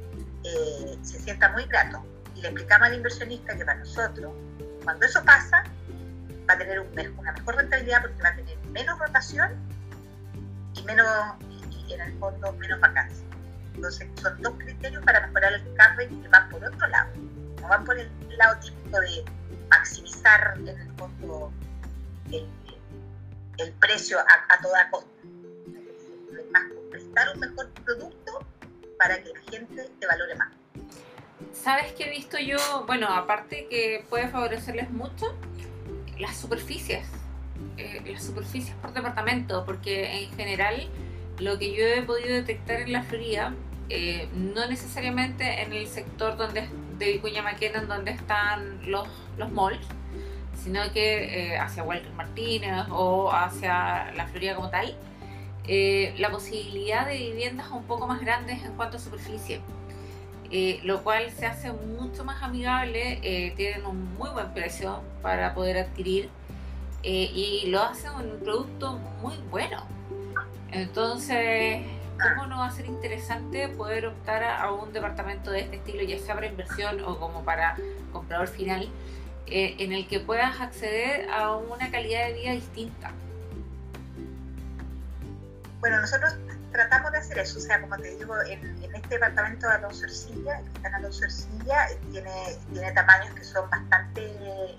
Speaker 2: eh, se sienta muy grato. Y le explicamos al inversionista que para nosotros, cuando eso pasa, va a tener un, una mejor rentabilidad porque va a tener menos rotación y, menos, y, y en el fondo menos vacancia. Entonces son dos criterios para mejorar el cap rate que van por otro lado. No van por el lado típico de maximizar en el fondo el, el precio a, a toda costa. Es más, prestar un mejor producto para que la gente te valore más.
Speaker 1: ¿Sabes qué he visto yo? Bueno, aparte que puede favorecerles mucho, las superficies, eh, las superficies por departamento, porque en general lo que yo he podido detectar en la Florida, eh, no necesariamente en el sector donde, de Vicuña Maquena, donde están los, los malls, sino que eh, hacia Walter Martínez o hacia la Florida como tal, eh, la posibilidad de viviendas un poco más grandes en cuanto a superficie. Eh, lo cual se hace mucho más amigable, eh, tienen un muy buen precio para poder adquirir eh, y lo hacen un producto muy bueno. Entonces, ¿cómo no va a ser interesante poder optar a, a un departamento de este estilo, ya sea para inversión o como para comprador final, eh, en el que puedas acceder a una calidad de vida distinta?
Speaker 2: Bueno, nosotros tratamos de hacer eso, o sea, como te digo, en, en este departamento de Alonso Ercilla, el que está en Alonso Ercilla, tiene, tiene tamaños que son bastante, eh,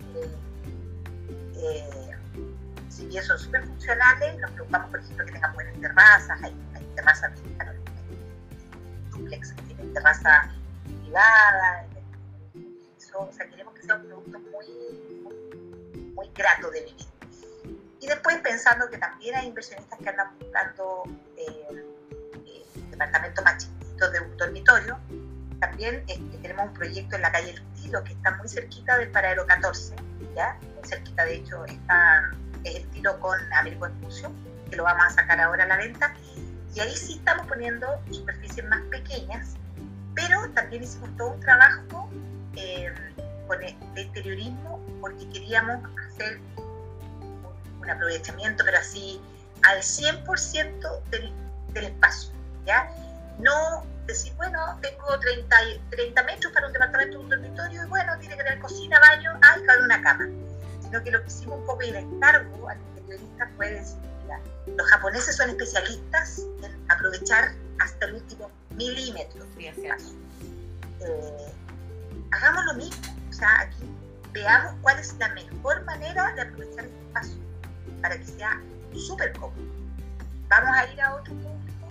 Speaker 2: eh, si bien son súper funcionales, nos preocupamos, por ejemplo, que tengan buenas terrazas, hay, hay terrazas, hay duplex que tienen terraza privada, o sea, queremos que sea un producto muy, muy, muy grato de vivir. Y después pensando que también hay inversionistas que andan buscando eh, eh, departamentos más chiquitos de un dormitorio. También eh, tenemos un proyecto en la calle El Tilo que está muy cerquita del Paradero catorce, ¿ya? Muy cerquita, de hecho, está, es El Tilo con Américo Espucio, que lo vamos a sacar ahora a la venta. Y ahí sí estamos poniendo superficies más pequeñas pero también hicimos todo un trabajo eh, con el, de exteriorismo, porque queríamos hacer un, un aprovechamiento, pero así al cien por ciento del, del espacio, ¿ya? No decir, bueno, tengo treinta, treinta metros para un departamento, un dormitorio, y bueno, tiene que tener cocina, baño, hay cabe una cama. Sino que lo que hicimos un poco y el encargo al interiorista fue decir, mira, los japoneses son especialistas en aprovechar hasta el último milímetro de espacio. Eh, hagamos lo mismo, o sea, aquí veamos cuál es la mejor manera de aprovechar este espacio para que sea súper cómodo. Vamos a ir a otro público,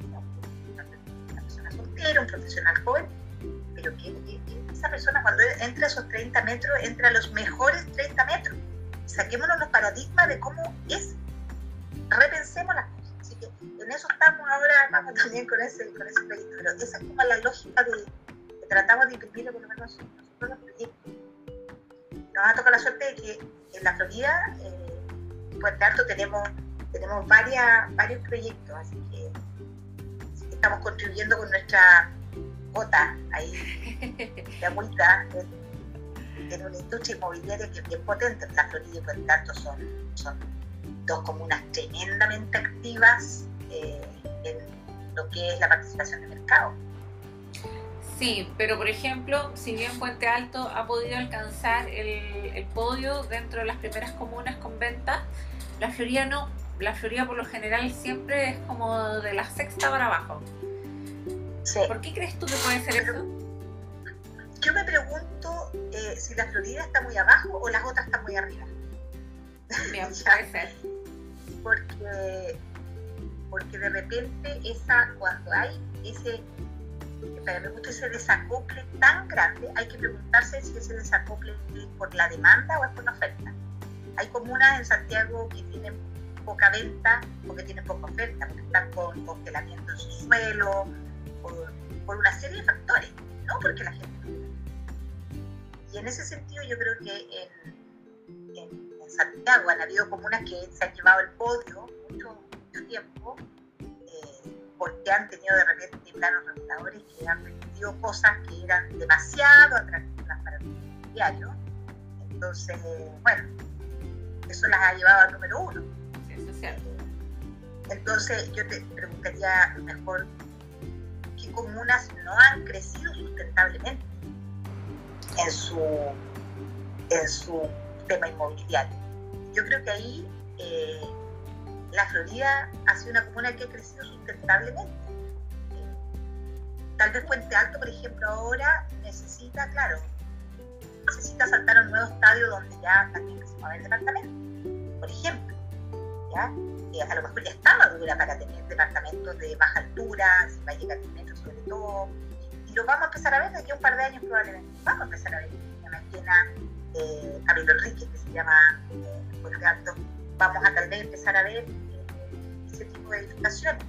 Speaker 2: una persona soltera, un profesional joven, pero que, que, que esa persona cuando entra a esos treinta metros, entra a los mejores treinta metros. Saquémonos los paradigmas de cómo es, repensemos las cosas. Así que en eso estamos ahora, vamos también con ese, con ese proyecto, pero esa es como la lógica de, que tratamos de imprimir por lo menos nosotros los proyectos. Nos ha tocado la suerte de que en la Florida, eh, en Puente Alto, tenemos, tenemos varias, varios proyectos, así que, así que estamos contribuyendo con nuestra gota ahí de agüita en, en una industria inmobiliaria que es bien potente. La Florida y Puente Alto son, son dos comunas tremendamente activas eh, en lo que es la participación de mercado.
Speaker 1: Sí, pero por ejemplo, si bien Puente Alto ha podido alcanzar el, el podio dentro de las primeras comunas con ventas, la Florida no. La Florida por lo general siempre es como de la sexta para abajo.
Speaker 2: Sí.
Speaker 1: ¿Por qué crees tú que puede ser eso?
Speaker 2: Yo me pregunto eh, si la Florida está muy abajo o las otras están muy arriba.
Speaker 1: Bien, puede ser.
Speaker 2: Porque, porque de repente esa, cuando hay ese, para mi gusto, ese desacople tan grande, hay que preguntarse si ese desacople es por la demanda o es por la oferta. Hay comunas en Santiago que tienen poca venta porque tienen poca oferta, porque están con congelamiento en su suelo, por, por una serie de factores, no porque la gente no quiere. Y en ese sentido yo creo que en, en, en Santiago han habido comunas que se han llevado el podio mucho, mucho tiempo, eh, porque han tenido de repente planos reguladores que han permitido cosas que eran demasiado atractivas para el diario. Entonces, bueno, eso las ha llevado al número uno.
Speaker 1: Sí, eso es cierto.
Speaker 2: Entonces yo te preguntaría mejor, ¿qué comunas no han crecido sustentablemente en su, en su tema inmobiliario? Yo creo que ahí eh, la Florida ha sido una comuna que ha crecido sustentablemente. Eh, tal vez Puente Alto, por ejemplo, ahora necesita, claro, necesita saltar a un nuevo estadio donde ya también se mueve el departamento, por ejemplo, ¿ya? Eh, a lo mejor ya está madura para tener departamentos de baja altura, si va a llegar a metros sobre todo, y lo vamos a empezar a ver de aquí a un par de años probablemente. Vamos a empezar a ver una esquina eh, Camilo Enrique, que se llama eh, Puente Alto. Vamos a tal vez empezar a ver eh, ese tipo de edificaciones.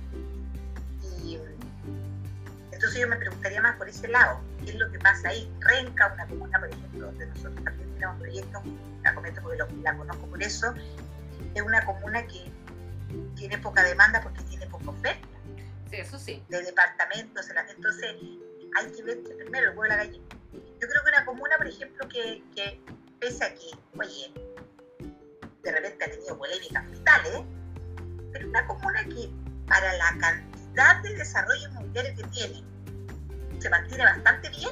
Speaker 2: Y entonces yo me preguntaría más por ese lado, ¿qué es lo que pasa ahí? Renca, una comuna, por ejemplo, donde nosotros también tenemos proyectos, la comento porque lo, la conozco por eso, es una comuna que tiene poca demanda porque tiene poca oferta.
Speaker 1: Sí, eso sí.
Speaker 2: De departamentos, entonces hay que ver primero el huevo de la gallina. Yo creo que una comuna, por ejemplo, que, que pese a que, oye, de repente ha tenido polémicas vitales, pero una comuna que para la cantidad de desarrollo inmobiliario que tiene, se mantiene bastante bien.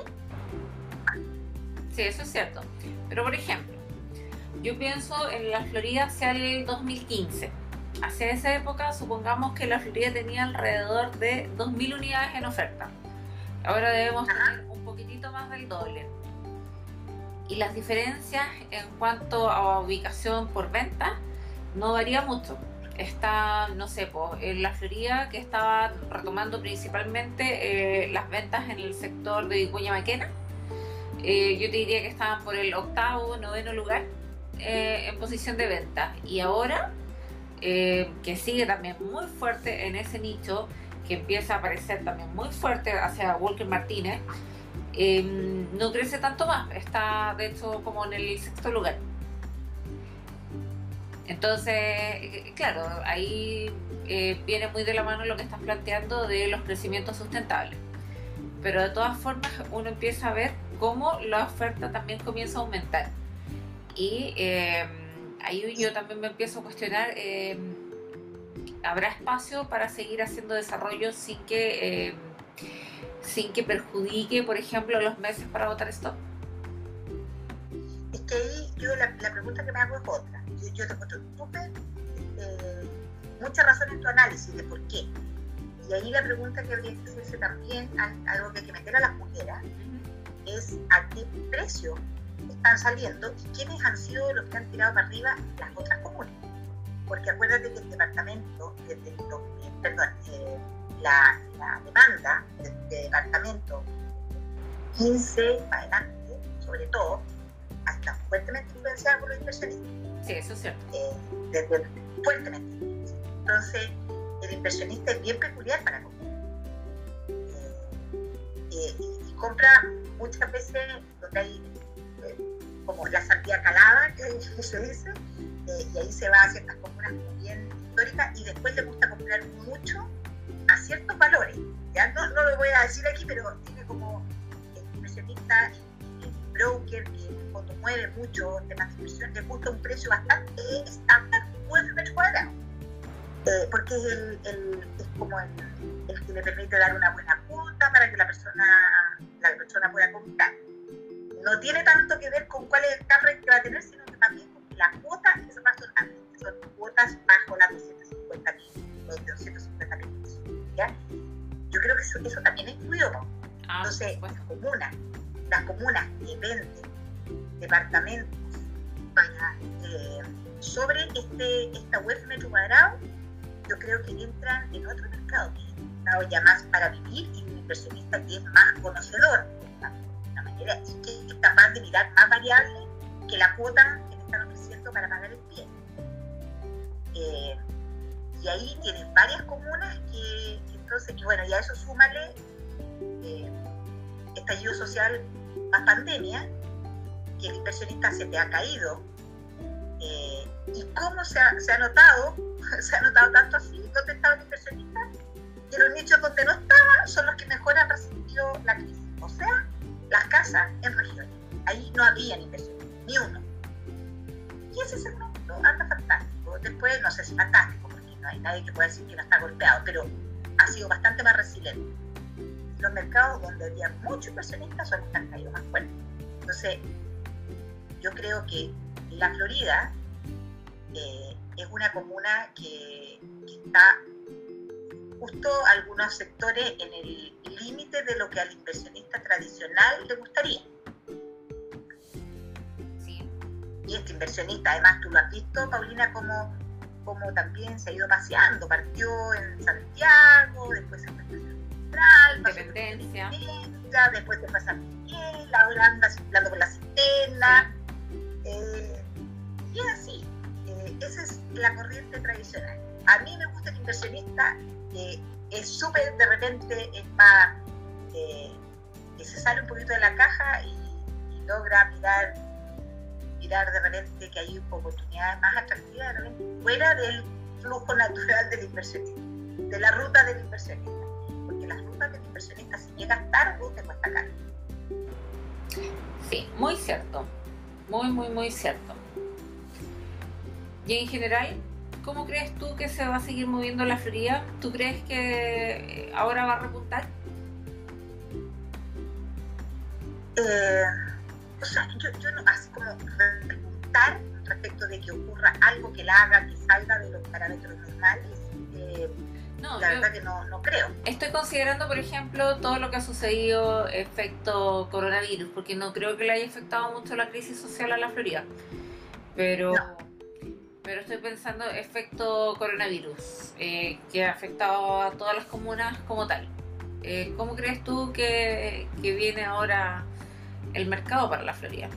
Speaker 1: Sí, eso es cierto. Pero por ejemplo, yo pienso en la Florida hacia el dos mil quince. Hacia esa época, supongamos que la Florida tenía alrededor de dos mil unidades en oferta. Ahora debemos tener un poquitito más del doble. Y las diferencias en cuanto a ubicación por venta no varía mucho. Está, no sé, pues, en la Florida, que estaba retomando principalmente eh, las ventas en el sector de Vicuña Maquena. Eh, yo te diría que estaban por el octavo, noveno lugar eh, en posición de venta. Y ahora, eh, que sigue también muy fuerte en ese nicho, que empieza a aparecer también muy fuerte hacia Walker Martínez, eh, no crece tanto más. Está, de hecho, como en el sexto lugar. Entonces, claro, ahí eh, viene muy de la mano lo que estás planteando de los crecimientos sustentables. pero de todas formas uno empieza a ver cómo la oferta también comienza a aumentar. Y eh, ahí yo también me empiezo a cuestionar, eh, ¿habrá espacio para seguir haciendo desarrollo sin que, eh, sin que perjudique, por ejemplo, los meses para botar stock?
Speaker 2: Es que ahí yo la, la pregunta que me hago es otra. Yo, yo te encuentro súper eh, mucha razón en tu análisis de por qué. Y ahí la pregunta que habría que hacerse también, algo que hay que meter a las mujeres, es a qué precio están saliendo y quiénes han sido los que han tirado para arriba las otras comunas. Porque acuérdate que el departamento, de, de, de, perdón, eh, la, la demanda de, de departamento quince para adelante, sobre todo, está fuertemente influenciada por los inversionistas.
Speaker 1: Sí, eso es cierto.
Speaker 2: Eh, desde, fuertemente. Entonces, el inversionista es bien peculiar para comprar. Eh, eh, y, y compra muchas veces donde hay eh, como la sandía calada, que se dice, eh, y ahí se va a ciertas comunas bien históricas y después le gusta comprar mucho a ciertos valores. Ya no, no lo voy a decir aquí, pero tiene como el inversionista, el broker que en el fondo mueve mucho temas de inversión, le gusta un precio bastante estándar por metro cuadrado. Eh, porque es, el, el, es como el, el que le permite dar una buena cuota para que la persona, la persona pueda comprar. No tiene tanto que ver con cuál es el cap rate que va a tener, sino que también con que la cuota es razonable. Son cuotas bajo las doscientos cincuenta mil, los doscientos cincuenta mil pesos. ¿Ya? Yo creo que eso, eso también es incluido, ¿no?
Speaker 1: Ah,
Speaker 2: entonces,
Speaker 1: pues.
Speaker 2: las comunas, las comunas que venden departamentos para, eh, sobre este, esta web metro cuadrado, yo creo que entran en otro mercado, que es un mercado ya más para vivir y un inversionista que es más conocedor, de una manera, y que es capaz de mirar más variables que la cuota que le están ofreciendo para pagar el pie. Eh, y ahí tienen varias comunas que, que entonces, y bueno, y a eso súmale eh, estallido social más pandemia, que el inversionista se te ha caído. Eh, y cómo se ha, se ha notado, se ha notado tanto así, donde estaba el inversionista, que los nichos donde no estaba son los que mejor han resistido la crisis, o sea, las casas en regiones. Ahí no había inversionistas, ni uno. Y ese segmento anda fantástico. Después, no sé si fantástico, porque no hay nadie que pueda decir que no está golpeado, pero ha sido bastante más resiliente. Los mercados donde había muchos inversionistas son los que han caído más fuerte. Entonces, yo creo que la Florida eh, es una comuna que, que está justo algunos sectores en el límite de lo que al inversionista tradicional le gustaría.
Speaker 1: Sí.
Speaker 2: Y este inversionista, además tú lo has visto, Paulina, como, como también se ha ido paseando, partió en Santiago, después se fue a Central,
Speaker 1: Independencia,
Speaker 2: después se fue a San Miguel, ahora anda circulando por la cisterna. Eh, y es así, eh, esa es la corriente tradicional. A mí me gusta el inversionista que es súper, de repente es más, eh, que se sale un poquito de la caja y, y logra mirar, mirar de repente que hay oportunidades más atractivas de repente fuera del flujo natural del inversionista, de la ruta del inversionista, porque las rutas del inversionista, si llegas tarde, te cuesta caro.
Speaker 1: Sí, muy cierto. Muy, muy, muy cierto. Y en general, ¿cómo crees tú que se va a seguir moviendo la Florida? ¿Tú crees que ahora va a repuntar?
Speaker 2: Eh, o sea, yo, yo no, así como repuntar respecto de que ocurra algo que la haga que salga de los parámetros normales, eh,
Speaker 1: no,
Speaker 2: la
Speaker 1: yo
Speaker 2: verdad que no, no creo.
Speaker 1: Estoy considerando, por ejemplo, todo lo que ha sucedido efecto coronavirus, porque no creo que le haya afectado mucho la crisis social a la Florida. Pero,
Speaker 2: no.
Speaker 1: pero estoy pensando efecto coronavirus, eh, que ha afectado a todas las comunas como tal. Eh, ¿Cómo crees tú que, que viene ahora el mercado para la Florida?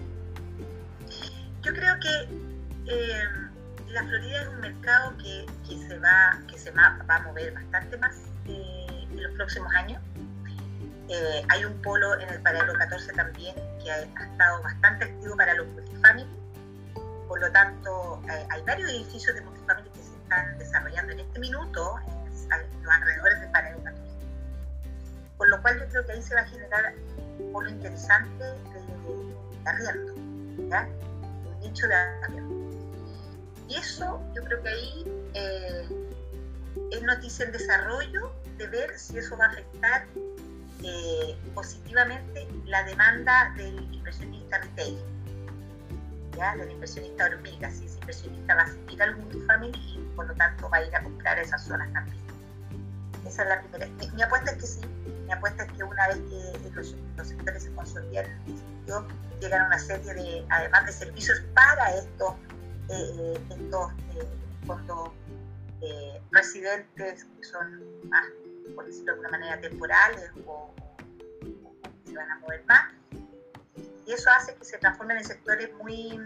Speaker 2: Yo creo que eh, la Florida es un mercado que, que se va que se va, va a mover bastante más eh, en los próximos años. Eh, hay un polo en el paralelo catorce también que ha, ha estado bastante activo para los multifamily. Por lo tanto, eh, hay varios edificios de multifamily que se están desarrollando en este minuto en los alrededores del paralelo catorce. Por lo cual cual yo creo que ahí se va a generar un polo interesante de, de arriendo, ¿ya? Un nicho de arriendo. Y eso, yo creo que ahí eh, es noticia en desarrollo de ver si eso va a afectar eh, positivamente la demanda del inversionista retail, ¿ya? Del inversionista hormiga, si ese inversionista va a seguir al multifamily y por lo tanto va a ir a comprar esas zonas también. Esa es la primera. Mi, mi apuesta es que sí. Mi apuesta es que una vez que los, los sectores se consolidan en el sitio, llegan a una serie de, además de servicios para estos, eh, estos eh, fondos eh, residentes que son más, por decirlo de alguna manera, temporales o, o, o se van a mover más. Y eso hace que se transformen en sectores muy,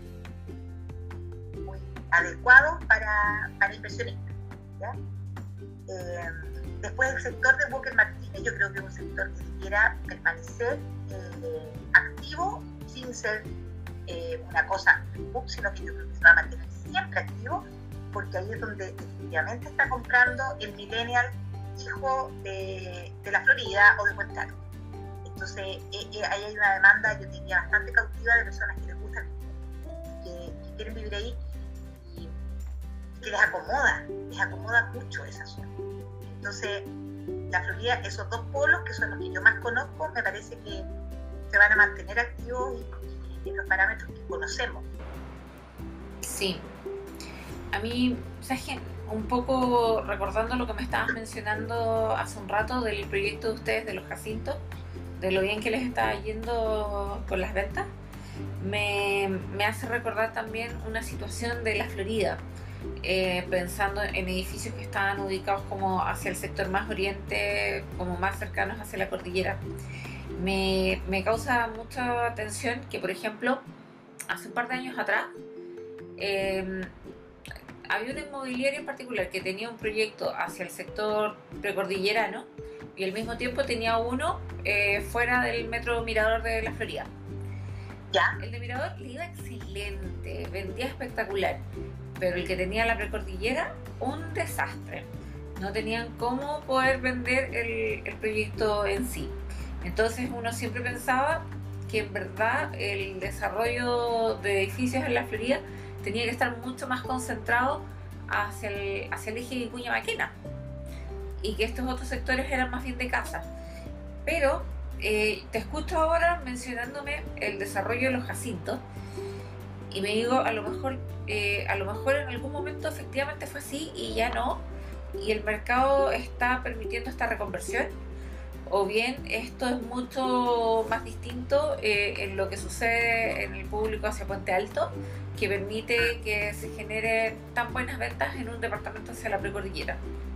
Speaker 2: muy adecuados para, para inversionistas, ¿ya? Eh, después el sector de Walker Martínez, yo creo que es un sector que debiera permanecer eh, activo sin ser eh, una cosa, sino que yo creo que se va a mantener siempre activo, porque ahí es donde definitivamente está comprando el millennial hijo de, de la Florida o de Puerto Rico. Entonces eh, eh, ahí hay una demanda, yo diría, bastante cautiva de personas que les gustan, que, que quieren vivir ahí y que les acomoda, les acomoda mucho esa zona. Entonces, la Florida, esos dos polos, que son los que yo más conozco, me parece que se van a mantener activos y en los parámetros que conocemos.
Speaker 1: Sí. A mí, ¿sabes qué? Un poco recordando lo que me estabas mencionando hace un rato del proyecto de ustedes de los Jacintos, de lo bien que les está yendo con las ventas, me, me hace recordar también una situación de la Florida. Eh, pensando en edificios que estaban ubicados como hacia el sector más oriente, como más cercanos hacia la cordillera. Me, me causa mucha atención que, por ejemplo, hace un par de años atrás eh, había una inmobiliaria en particular que tenía un proyecto hacia el sector precordillerano y al mismo tiempo tenía uno eh, fuera del metro Mirador de la Florida.
Speaker 2: ¿Ya?
Speaker 1: El de Mirador le iba excelente, vendía espectacular, pero el que tenía la precordillera, un desastre. No tenían cómo poder vender el, el proyecto en sí. Entonces uno siempre pensaba que en verdad el desarrollo de edificios en la Florida tenía que estar mucho más concentrado hacia el, hacia el eje Vicuña-Maquena y que estos otros sectores eran más bien de casa. Pero eh, te escucho ahora mencionándome el desarrollo de los Jacintos y me digo, a lo mejor eh, a lo mejor en algún momento efectivamente fue así y ya no, y el mercado está permitiendo esta reconversión, o bien esto es mucho más distinto eh, en lo que sucede en el público hacia Puente Alto, que permite que se generen tan buenas ventas en un departamento hacia la precordillera.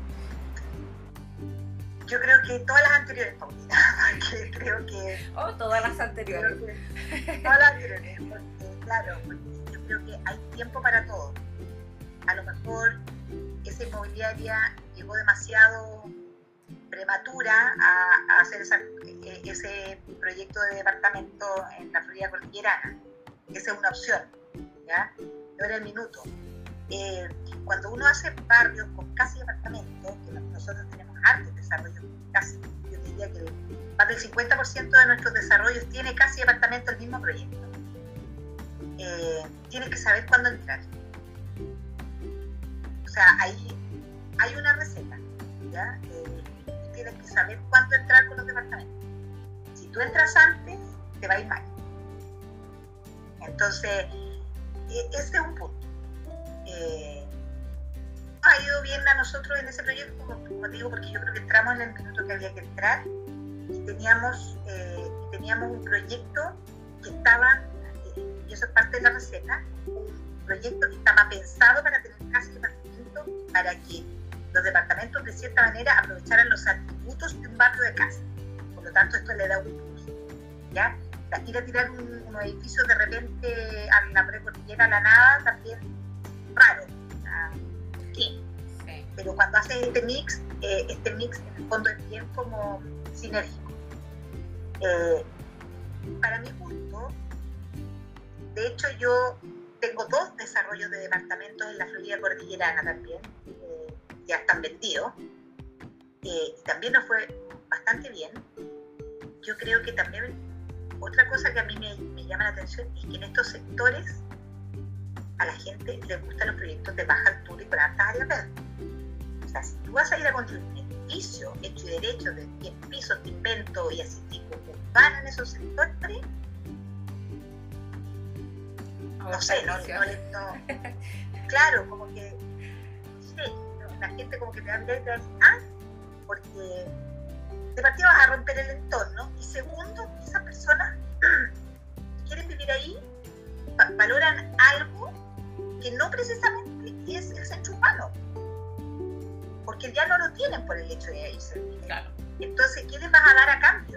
Speaker 2: Yo creo que todas las anteriores, Paulina, porque creo que...
Speaker 1: O oh, todas las anteriores.
Speaker 2: Que, todas las anteriores, porque claro, porque yo creo que hay tiempo para todo. A lo mejor esa inmobiliaria llegó demasiado prematura a, a hacer esa, ese proyecto de departamento en la Florida cordillerana. Esa es una opción, ¿ya? No era el minuto. Eh, cuando uno hace barrios con casi departamentos, que nosotros tenemos hartos desarrollos, casi, yo diría que más del cincuenta por ciento de nuestros desarrollos tiene casi departamento el mismo proyecto. Eh, tienes que saber cuándo entrar. O sea, ahí hay una receta, ¿ya? Eh, tienes que saber cuándo entrar con los departamentos. Si tú entras antes, te va a ir mal. Entonces, eh, ese es un punto. Eh, ha ido bien a nosotros en ese proyecto, como, como te digo, porque yo creo que entramos en el minuto que había que entrar y teníamos, eh, y teníamos un proyecto que estaba, eh, y eso es parte de la receta, un proyecto que estaba pensado para tener casi departamentos, para que los departamentos de cierta manera aprovecharan los atributos de un barrio de casa. Por lo tanto, esto le da un plus, ¿ya? O sea, ir a tirar un, unos edificios de repente a la precordillera a la nada también raro. Sí. Sí. Pero cuando haces este mix, eh, este mix en el fondo es bien como sinérgico. Eh, para mi gusto, de hecho yo tengo dos desarrollos de departamentos en la Florida cordillerana también, eh, ya están vendidos, eh, y también nos fue bastante bien. Yo creo que también otra cosa que a mí me, me llama la atención es que en estos sectores a la gente le gustan los proyectos de baja altura y con altas áreas verdes. O sea, si tú vas a ir a construir un edificio hecho y derecho de diez pisos, te invento y así tipo urbano en esos sectores, no sé, no, no, no, claro, como que sí, no, la gente como que te va a mirar y te va a decir, ah, porque de partida vas a romper el entorno, y segundo, esas personas que quieren vivir ahí valoran algo que no precisamente es el centro urbano, porque ya no lo tienen por el hecho de irse a vivir.
Speaker 1: Claro.
Speaker 2: Entonces, ¿qué les vas a dar a cambio?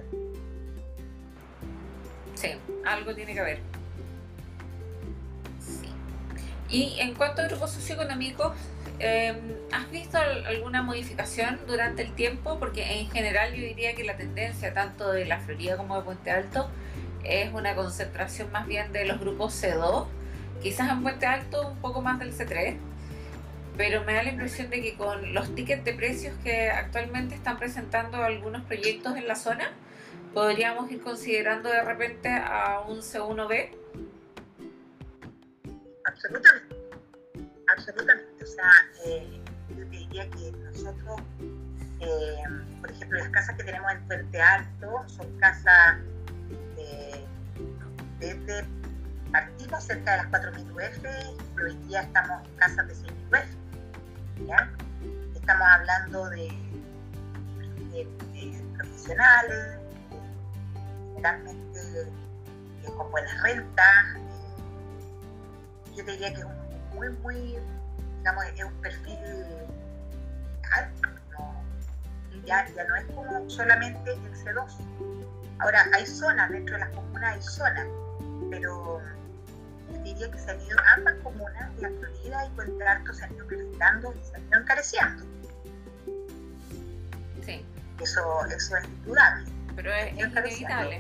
Speaker 1: Sí, algo tiene que haber. Sí. Y en cuanto a grupos socioeconómicos, eh, ¿has visto alguna modificación durante el tiempo? Porque en general yo diría que la tendencia tanto de la Florida como de Puente Alto es una concentración más bien de los grupos C dos, quizás en Puente Alto un poco más del C tres, pero me da la impresión de que con los tickets de precios que actualmente están presentando algunos proyectos en la zona, podríamos ir considerando de repente a un C uno B.
Speaker 2: Absolutamente, absolutamente. O sea, eh, yo te diría que nosotros, eh, por ejemplo, las casas que tenemos en Puente Alto son casas eh, desde partimos cerca de las cuatro mil U F, y hoy día estamos en casas de seis mil U F. ¿Ya? Estamos hablando de, de, de profesionales, generalmente eh, con buenas rentas. Eh, yo te diría que es un muy, muy, digamos, es un perfil alto, ¿no? Ya, ya no es como solamente el C dos. Ahora, hay zonas, dentro de las comunas hay zonas, pero yo diría que se han ido ambas comunas, la Florida y Puente Alto, se han ido perfilando y se han ido encareciendo.
Speaker 1: Sí.
Speaker 2: Eso, eso es indudable.
Speaker 1: Pero es, es inevitable.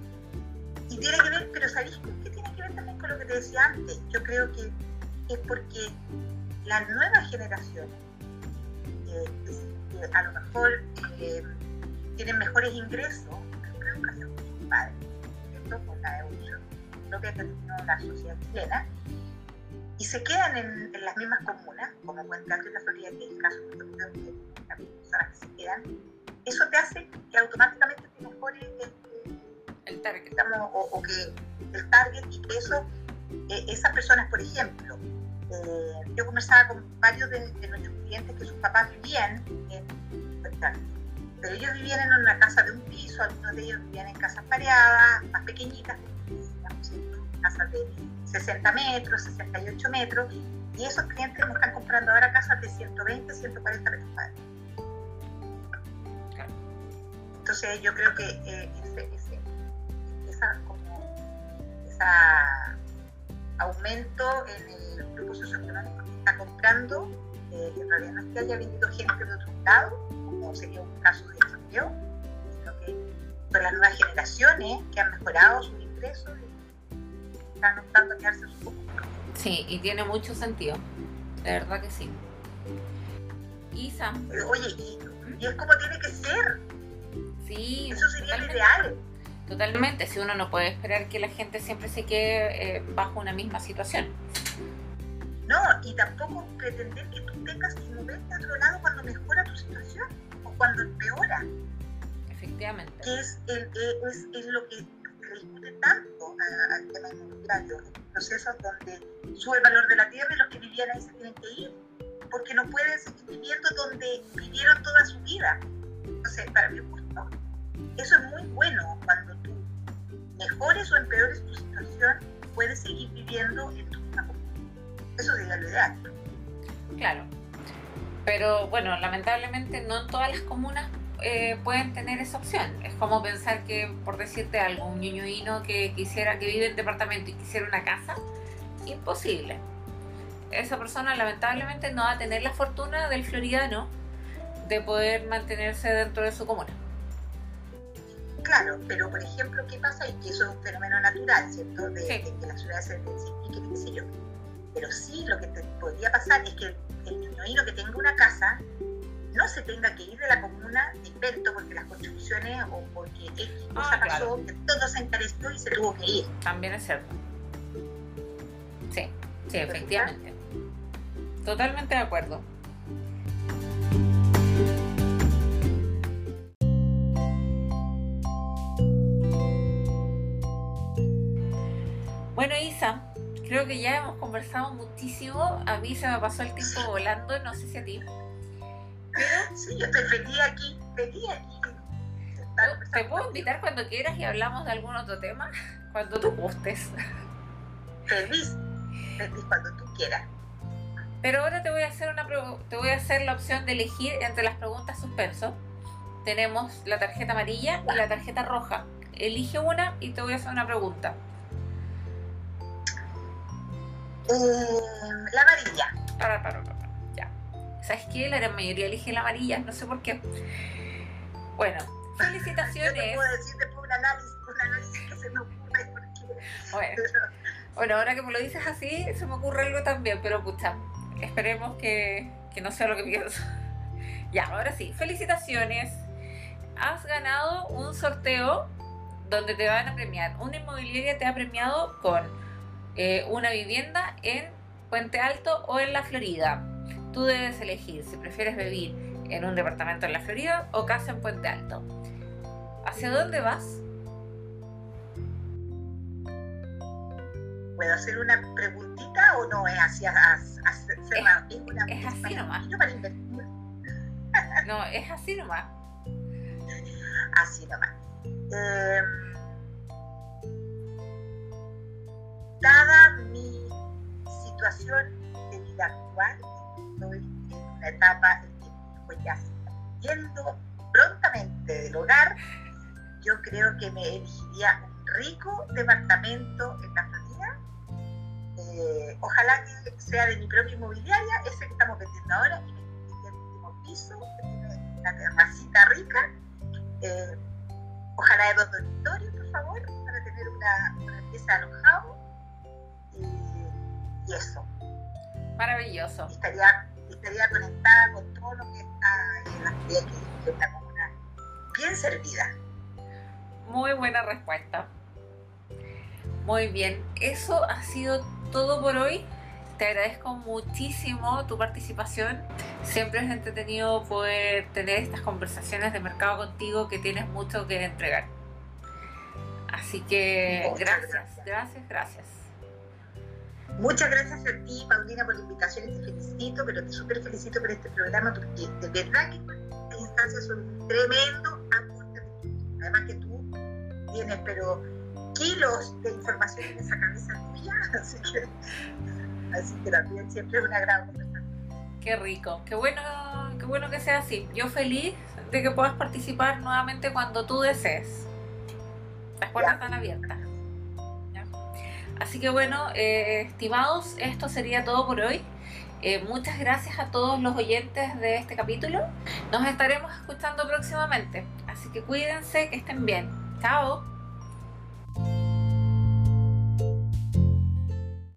Speaker 2: Y tiene que ver, pero ¿sabéis qué tiene que ver también con lo que te decía antes? Yo creo que es porque las nuevas generaciones, eh, que a lo mejor eh, tienen mejores ingresos, mejor educación que sus padres, ¿cierto? Con la evolución propia que ha tenido la sociedad chilena, y se quedan en, en las mismas comunas, como Puente Alto y la Florida, que es el caso de las personas que se quedan, eso te hace que automáticamente te mejore el,
Speaker 1: el target,
Speaker 2: digamos, o, o que el target, y que eso, eh, esas personas, por ejemplo, eh, yo conversaba con varios de, de nuestros clientes que sus papás vivían en Puente Alto, pero ellos vivían en una casa de un piso, algunos de ellos vivían en casas pareadas, más pequeñitas, casas de sesenta metros, sesenta y ocho metros, y esos clientes nos están comprando ahora casas de ciento veinte, ciento cuarenta metros cuadrados.
Speaker 1: Claro.
Speaker 2: Entonces yo creo que eh, ese, ese, esa, como, esa aumento en el grupo socioeconómico que está comprando, eh, en realidad no es que haya venido gente de otro lado, como sería un caso de Santiago, sino que son las nuevas generaciones que han mejorado sus ingresos y están optando a quedarse en su comunidad.
Speaker 1: Sí, y tiene mucho sentido, de verdad que sí. Isa.
Speaker 2: Oye, y, y es como tiene que ser.
Speaker 1: Sí,
Speaker 2: eso sería
Speaker 1: totalmente.
Speaker 2: el ideal.
Speaker 1: Totalmente, si uno no puede esperar que la gente siempre se quede eh, bajo una misma situación.
Speaker 2: No, y tampoco pretender que tú tengas que moverte a otro lado cuando mejora tu situación o cuando empeora.
Speaker 1: Efectivamente.
Speaker 2: Que es, el, es, es lo que se discute tanto a, al tema inmobiliario, en procesos donde sube el valor de la tierra y los que vivían ahí se tienen que ir, porque no pueden seguir viviendo donde vivieron toda su vida. Entonces, para mi gusto, eso es muy bueno. Cuando tú mejores o empeores tu situación, puedes seguir viviendo en tu misma comunidad. Eso sería lo ideal.
Speaker 1: Claro, pero bueno, lamentablemente no en todas las comunas eh, pueden tener esa opción. Es como pensar que, por decirte algo, un ñuñuino que quisiera, que vive en departamento y quisiera una casa, imposible. Esa persona lamentablemente no va a tener la fortuna del floridano de poder mantenerse dentro de su comuna.
Speaker 2: Claro, pero por ejemplo, ¿qué pasa? Y que eso es un fenómeno natural, ¿cierto? De,
Speaker 1: Sí.
Speaker 2: de que las ciudades se densifiquen, qué sé yo. Pero sí, lo que te podría pasar es que el ñuñoíno que tenga una casa no se tenga que ir de la comuna de invento porque las construcciones o porque X cosa
Speaker 1: Ah, claro.
Speaker 2: pasó, que todo se encareció y se tuvo que ir.
Speaker 1: También es cierto. Sí, sí, efectivamente. Totalmente de acuerdo. Bueno, Isa, creo que ya hemos conversado muchísimo. A mí se me pasó el tiempo volando, no sé si a ti. Pero
Speaker 2: Sí, yo estoy feliz aquí, feliz aquí.
Speaker 1: te puedo invitar cuando quieras y hablamos de algún otro tema, cuando tú gustes.
Speaker 2: Feliz, feliz cuando tú quieras.
Speaker 1: Pero ahora te voy a hacer una pregu- te voy a hacer la opción de elegir entre las preguntas suspenso. Tenemos la tarjeta amarilla y la tarjeta roja. Elige una y te voy a hacer una pregunta.
Speaker 2: Eh, la amarilla.
Speaker 1: Para, para, para, para. Ya. ¿Sabes qué? La gran mayoría elige la amarilla, no sé por qué. Bueno,
Speaker 2: Yo te
Speaker 1: felicitaciones.
Speaker 2: puedo decir después un análisis, un análisis que se me ocurre porque...
Speaker 1: Bueno, bueno, ahora que me lo dices así, se me ocurre algo también, pero pucha, esperemos que, que no sea lo que pienso. Ya, ahora sí, felicitaciones. Has ganado un sorteo donde te van a premiar. Una inmobiliaria te ha premiado con eh, una vivienda en Puente Alto o en la Florida. Tú debes elegir si prefieres vivir en un departamento en la Florida o casa en Puente Alto. ¿Hacia dónde vas?
Speaker 2: ¿Puedo hacer una preguntita o no es así? A, a, a,
Speaker 1: Es-
Speaker 2: es, una,
Speaker 1: es así nomás.
Speaker 2: para invertir.
Speaker 1: No, es así nomás.
Speaker 2: Así nomás. Eh, dada mi situación de vida actual, estoy en una etapa en que mi hijo ya se está yendo prontamente del hogar. Yo creo que me elegiría un rico departamento en la Florida. Eh, ojalá que sea de mi propia inmobiliaria, ese que estamos vendiendo ahora, y me elegiría el último piso, que tiene una terracita rica. Eh, ojalá de dos dormitorios, por favor, para tener una, una pieza alojado. Y, y eso.
Speaker 1: Maravilloso.
Speaker 2: Y estaría, estaría conectada con todo lo que está en la Florida, que es una comuna bien servida.
Speaker 1: Muy buena respuesta. Muy bien, eso ha sido todo por hoy. Te agradezco muchísimo tu participación. Siempre es entretenido poder tener estas conversaciones de mercado contigo, que tienes mucho que entregar. Así que
Speaker 2: Muchas
Speaker 1: gracias,
Speaker 2: gracias.
Speaker 1: gracias, gracias.
Speaker 2: Muchas gracias a ti, Paulina, por la invitación y te felicito, pero te súper felicito por este programa porque de verdad que estas instancias son un tremendo aporte. Además que tú tienes, pero kilos de información en esa cabeza tuya, así que, así que también siempre es una gran conversación.
Speaker 1: Qué rico, qué bueno, qué bueno que sea así. Yo feliz de que puedas participar nuevamente cuando tú desees. Las puertas
Speaker 2: Ya.
Speaker 1: están abiertas. ¿Ya? Así que bueno, eh, estimados, esto sería todo por hoy. Eh, muchas gracias a todos los oyentes de este capítulo. Nos estaremos escuchando próximamente. Así que cuídense, que estén bien. Chao.